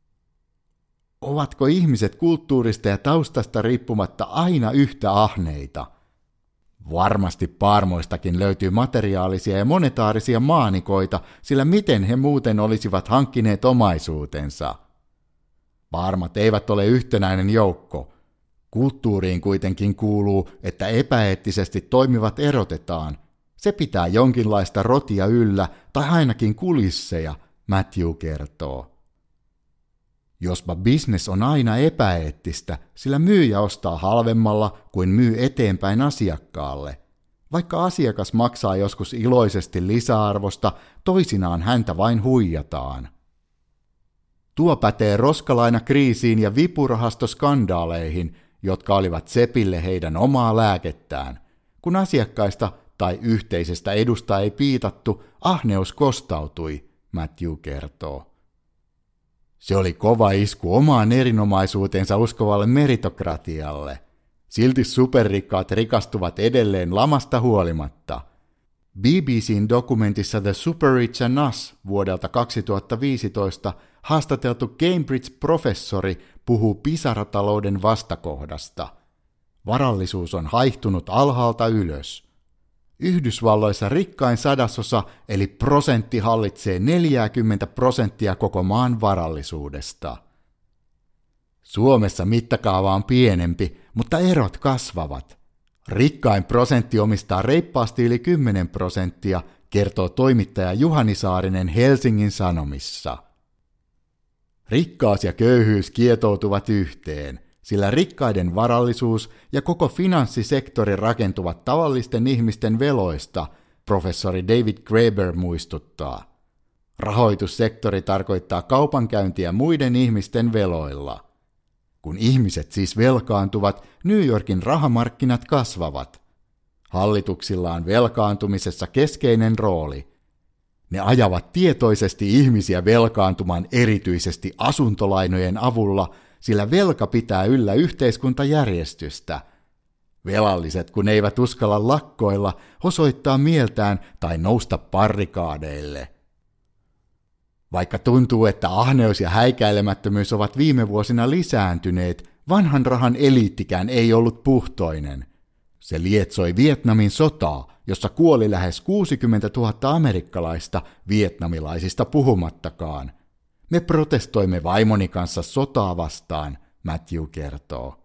Ovatko ihmiset kulttuurista ja taustasta riippumatta aina yhtä ahneita? Varmasti paarmoistakin löytyy materiaalisia ja monetaarisia maanikoita, sillä miten he muuten olisivat hankkineet omaisuutensa? Paarmat eivät ole yhtenäinen joukko. Kulttuuriin kuitenkin kuuluu, että epäeettisesti toimivat erotetaan. Se pitää jonkinlaista rotia yllä tai ainakin kulisseja, Matthew kertoo. Jospa business on aina epäeettistä, sillä myyjä ostaa halvemmalla kuin myy eteenpäin asiakkaalle. Vaikka asiakas maksaa joskus iloisesti lisäarvosta, toisinaan häntä vain huijataan. Tuo pätee roskalainakriisiin ja vipurahastoskandaaleihin, jotka olivat Sepille heidän omaa lääkettään. Kun asiakkaista tai yhteisestä edusta ei piitattu, ahneus kostautui, Matthew kertoo. Se oli kova isku omaan erinomaisuutensa uskovalle meritokratialle. Silti superrikkaat rikastuvat edelleen lamasta huolimatta. B B C:n dokumentissa The Super Rich and Us vuodelta kaksituhattaviisitoista haastateltu Cambridge-professori puhuu pisaratalouden vastakohdasta. Varallisuus on haihtunut alhaalta ylös. Yhdysvalloissa rikkain sadasosa eli prosentti hallitsee neljäkymmentä prosenttia koko maan varallisuudesta. Suomessa mittakaava on pienempi, mutta erot kasvavat. Rikkain prosentti omistaa reippaasti yli kymmenen prosenttia, kertoo toimittaja Juhani Saarinen Helsingin Sanomissa. Rikkaus ja köyhyys kietoutuvat yhteen, sillä rikkaiden varallisuus ja koko finanssisektori rakentuvat tavallisten ihmisten veloista, professori David Graeber muistuttaa. Rahoitussektori tarkoittaa kaupankäyntiä muiden ihmisten veloilla. Kun ihmiset siis velkaantuvat, New Yorkin rahamarkkinat kasvavat. Hallituksilla on velkaantumisessa keskeinen rooli. Ne ajavat tietoisesti ihmisiä velkaantumaan erityisesti asuntolainojen avulla, sillä velka pitää yllä yhteiskuntajärjestystä. Velalliset, kun eivät uskalla lakkoilla, osoittaa mieltään tai nousta barrikaadeille. Vaikka tuntuu, että ahneus ja häikäilemättömyys ovat viime vuosina lisääntyneet, vanhan rahan eliittikään ei ollut puhtoinen. Se lietsoi Vietnamin sotaa, jossa kuoli lähes kuusikymmentätuhatta amerikkalaista, vietnamilaisista puhumattakaan. Me protestoimme vaimoni kanssa sotaa vastaan, Matthew kertoo.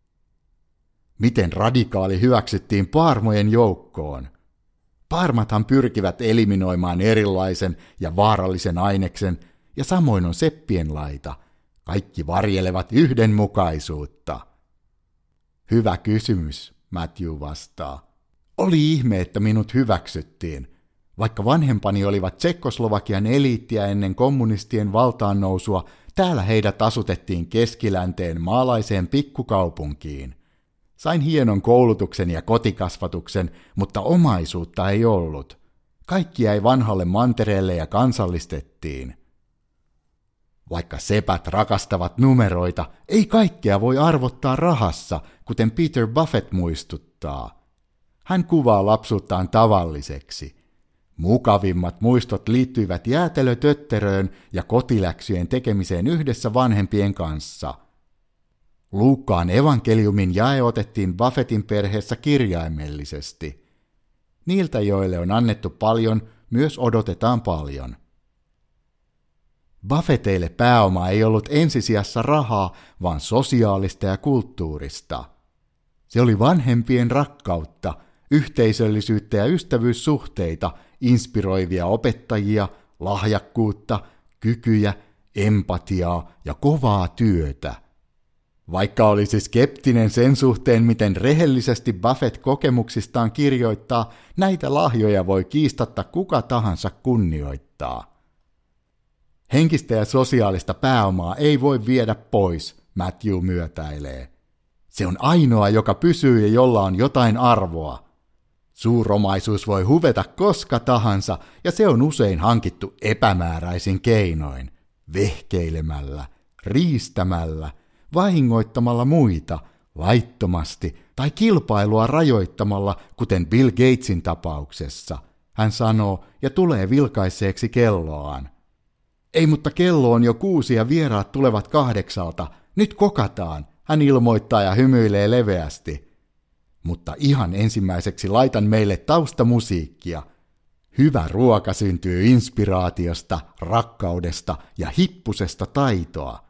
Miten radikaali hyväksyttiin paarmojen joukkoon? Paarmathan pyrkivät eliminoimaan erilaisen ja vaarallisen aineksen, ja samoin on seppien laita. Kaikki varjelevat yhdenmukaisuutta. Hyvä kysymys, Matthew vastaa. Oli ihme, että minut hyväksyttiin. Vaikka vanhempani olivat Tsekkoslovakian eliittiä ennen kommunistien valtaan nousua, täällä heidät asutettiin keskilänteen maalaiseen pikkukaupunkiin. Sain hienon koulutuksen ja kotikasvatuksen, mutta omaisuutta ei ollut. Kaikki jäi vanhalle mantereelle ja kansallistettiin. Vaikka sepät rakastavat numeroita, ei kaikkea voi arvottaa rahassa, kuten Peter Buffett muistuttaa. Hän kuvaa lapsuuttaan tavalliseksi. Mukavimmat muistot liittyivät jäätelötötteröön ja kotiläksyjen tekemiseen yhdessä vanhempien kanssa. Luukkaan evankeliumin jae otettiin Buffettin perheessä kirjaimellisesti. Niiltä, joille on annettu paljon, myös odotetaan paljon. Buffetteille pääoma ei ollut ensisijassa rahaa, vaan sosiaalista ja kulttuurista. Se oli vanhempien rakkautta, yhteisöllisyyttä ja ystävyyssuhteita, inspiroivia opettajia, lahjakkuutta, kykyjä, empatiaa ja kovaa työtä. Vaikka olisi skeptinen sen suhteen, miten rehellisesti Buffett kokemuksistaan kirjoittaa, näitä lahjoja voi kiistatta kuka tahansa kunnioittaa. Henkistä ja sosiaalista pääomaa ei voi viedä pois, Matthew myötäilee. Se on ainoa, joka pysyy ja jolla on jotain arvoa. Suuromaisuus voi huveta koska tahansa, ja se on usein hankittu epämääräisin keinoin, vehkeilemällä, riistämällä, vahingoittamalla muita, laittomasti tai kilpailua rajoittamalla, kuten Bill Gatesin tapauksessa. Hän sanoo ja tulee vilkaisseeksi kelloaan. Ei, mutta kello on jo kuusi ja vieraat tulevat kahdeksalta. Nyt kokataan, hän ilmoittaa ja hymyilee leveästi. Mutta ihan ensimmäiseksi laitan meille taustamusiikkia. Hyvä ruoka syntyy inspiraatiosta, rakkaudesta ja hippusesta taitoa.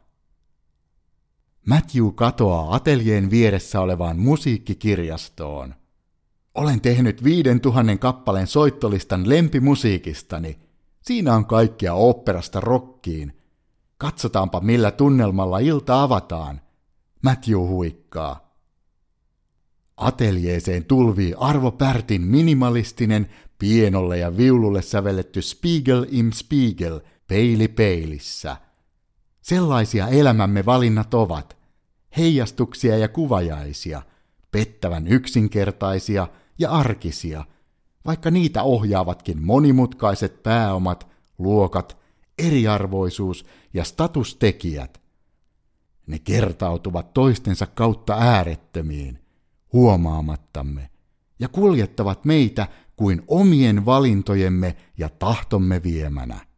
Matthew katoaa ateljeen vieressä olevaan musiikkikirjastoon. Olen tehnyt viiden tuhannen kappaleen soittolistan lempimusiikistani. Siinä on kaikkea oopperasta rockiin. Katsotaanpa millä tunnelmalla ilta avataan. Matthew huikkaa. Ateljeeseen tulvii Arvo Pärtin minimalistinen, pienolle ja viululle sävelletty Spiegel im Spiegel, peili peilissä. Sellaisia elämämme valinnat ovat. Heijastuksia ja kuvajaisia, pettävän yksinkertaisia ja arkisia, vaikka niitä ohjaavatkin monimutkaiset pääomat, luokat, eriarvoisuus ja statustekijät. Ne kertautuvat toistensa kautta äärettömiin, huomaamattamme, ja kuljettavat meitä kuin omien valintojemme ja tahtomme viemänä.